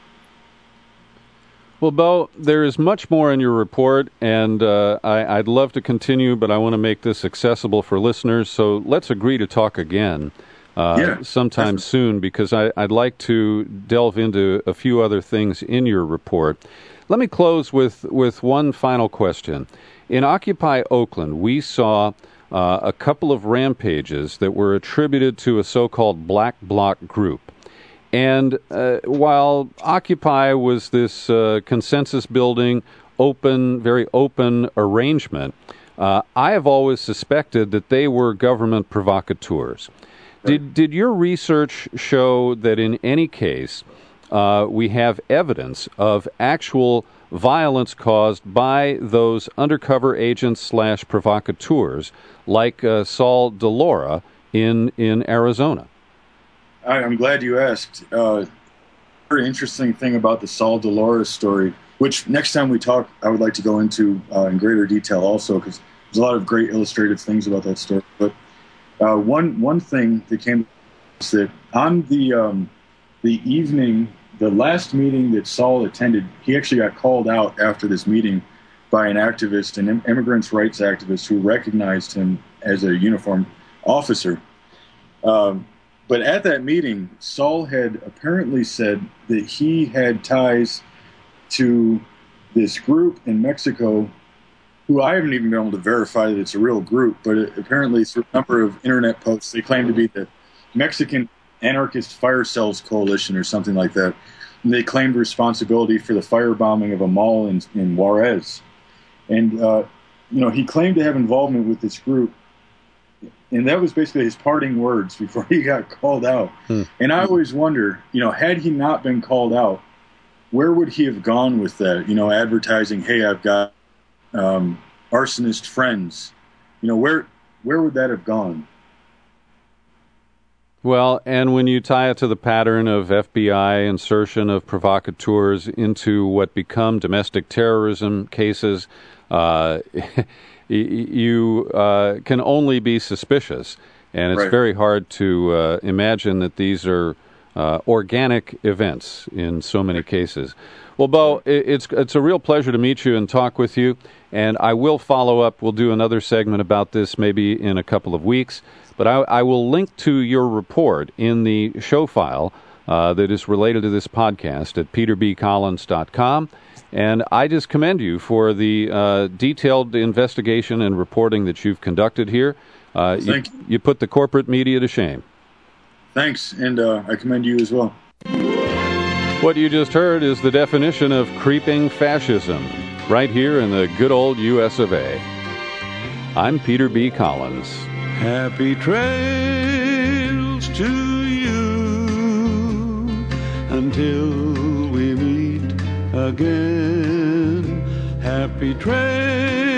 Well, Bo, there is much more in your report, and uh, I, I'd love to continue, but I want to make this accessible for listeners, so let's agree to talk again uh, yeah, sometime definitely. soon, because I, I'd like to delve into a few other things in your report. Let me close with, with one final question. In Occupy Oakland, we saw uh, a couple of rampages that were attributed to a so-called Black Bloc group. And uh, while Occupy was this uh, consensus-building, open, very open arrangement, uh, I have always suspected that they were government provocateurs. Did, did your research show that in any case uh, we have evidence of actual violence caused by those undercover agents slash provocateurs like uh, Saul DeLaura in, in Arizona? I'm glad you asked. Uh, very interesting thing about the Saul DeLaura story, which next time we talk, I would like to go into uh, in greater detail also, because there's a lot of great illustrative things about that story. But uh, one one thing that came is that on the um, the evening, the last meeting that Saul attended, he actually got called out after this meeting by an activist, an immigrants' rights activist, who recognized him as a uniformed officer. Um, But at that meeting, Saul had apparently said that he had ties to this group in Mexico, who I haven't even been able to verify that it's a real group, but it, apparently through a number of internet posts, they claim to be the Mexican Anarchist Fire Cells Coalition or something like that. And they claimed responsibility for the firebombing of a mall in, in Juarez. And, uh, you know, he claimed to have involvement with this group. And that was basically his parting words before he got called out. Hmm. And I always wonder, you know, had he not been called out, where would he have gone with that? You know, advertising, hey, I've got um, arsonist friends. You know, where where would that have gone? Well, and when you tie it to the pattern of F B I insertion of provocateurs into what become domestic terrorism cases, uh you uh, can only be suspicious, and it's right. very hard to uh, imagine that these are uh, organic events in so many cases. Well, Bo, it's it's a real pleasure to meet you and talk with you, and I will follow up. We'll do another segment about this maybe in a couple of weeks, but I, I will link to your report in the show file uh, that is related to this podcast at peter b collins dot com. And I just commend you for the uh, detailed investigation and reporting that you've conducted here. Uh, you, Thank you. You put the corporate media to shame. Thanks, and uh, I commend you as well. What you just heard is the definition of creeping fascism, right here in the good old U S of A. I'm Peter B. Collins. Happy trails to you until we meet again. Happy trails.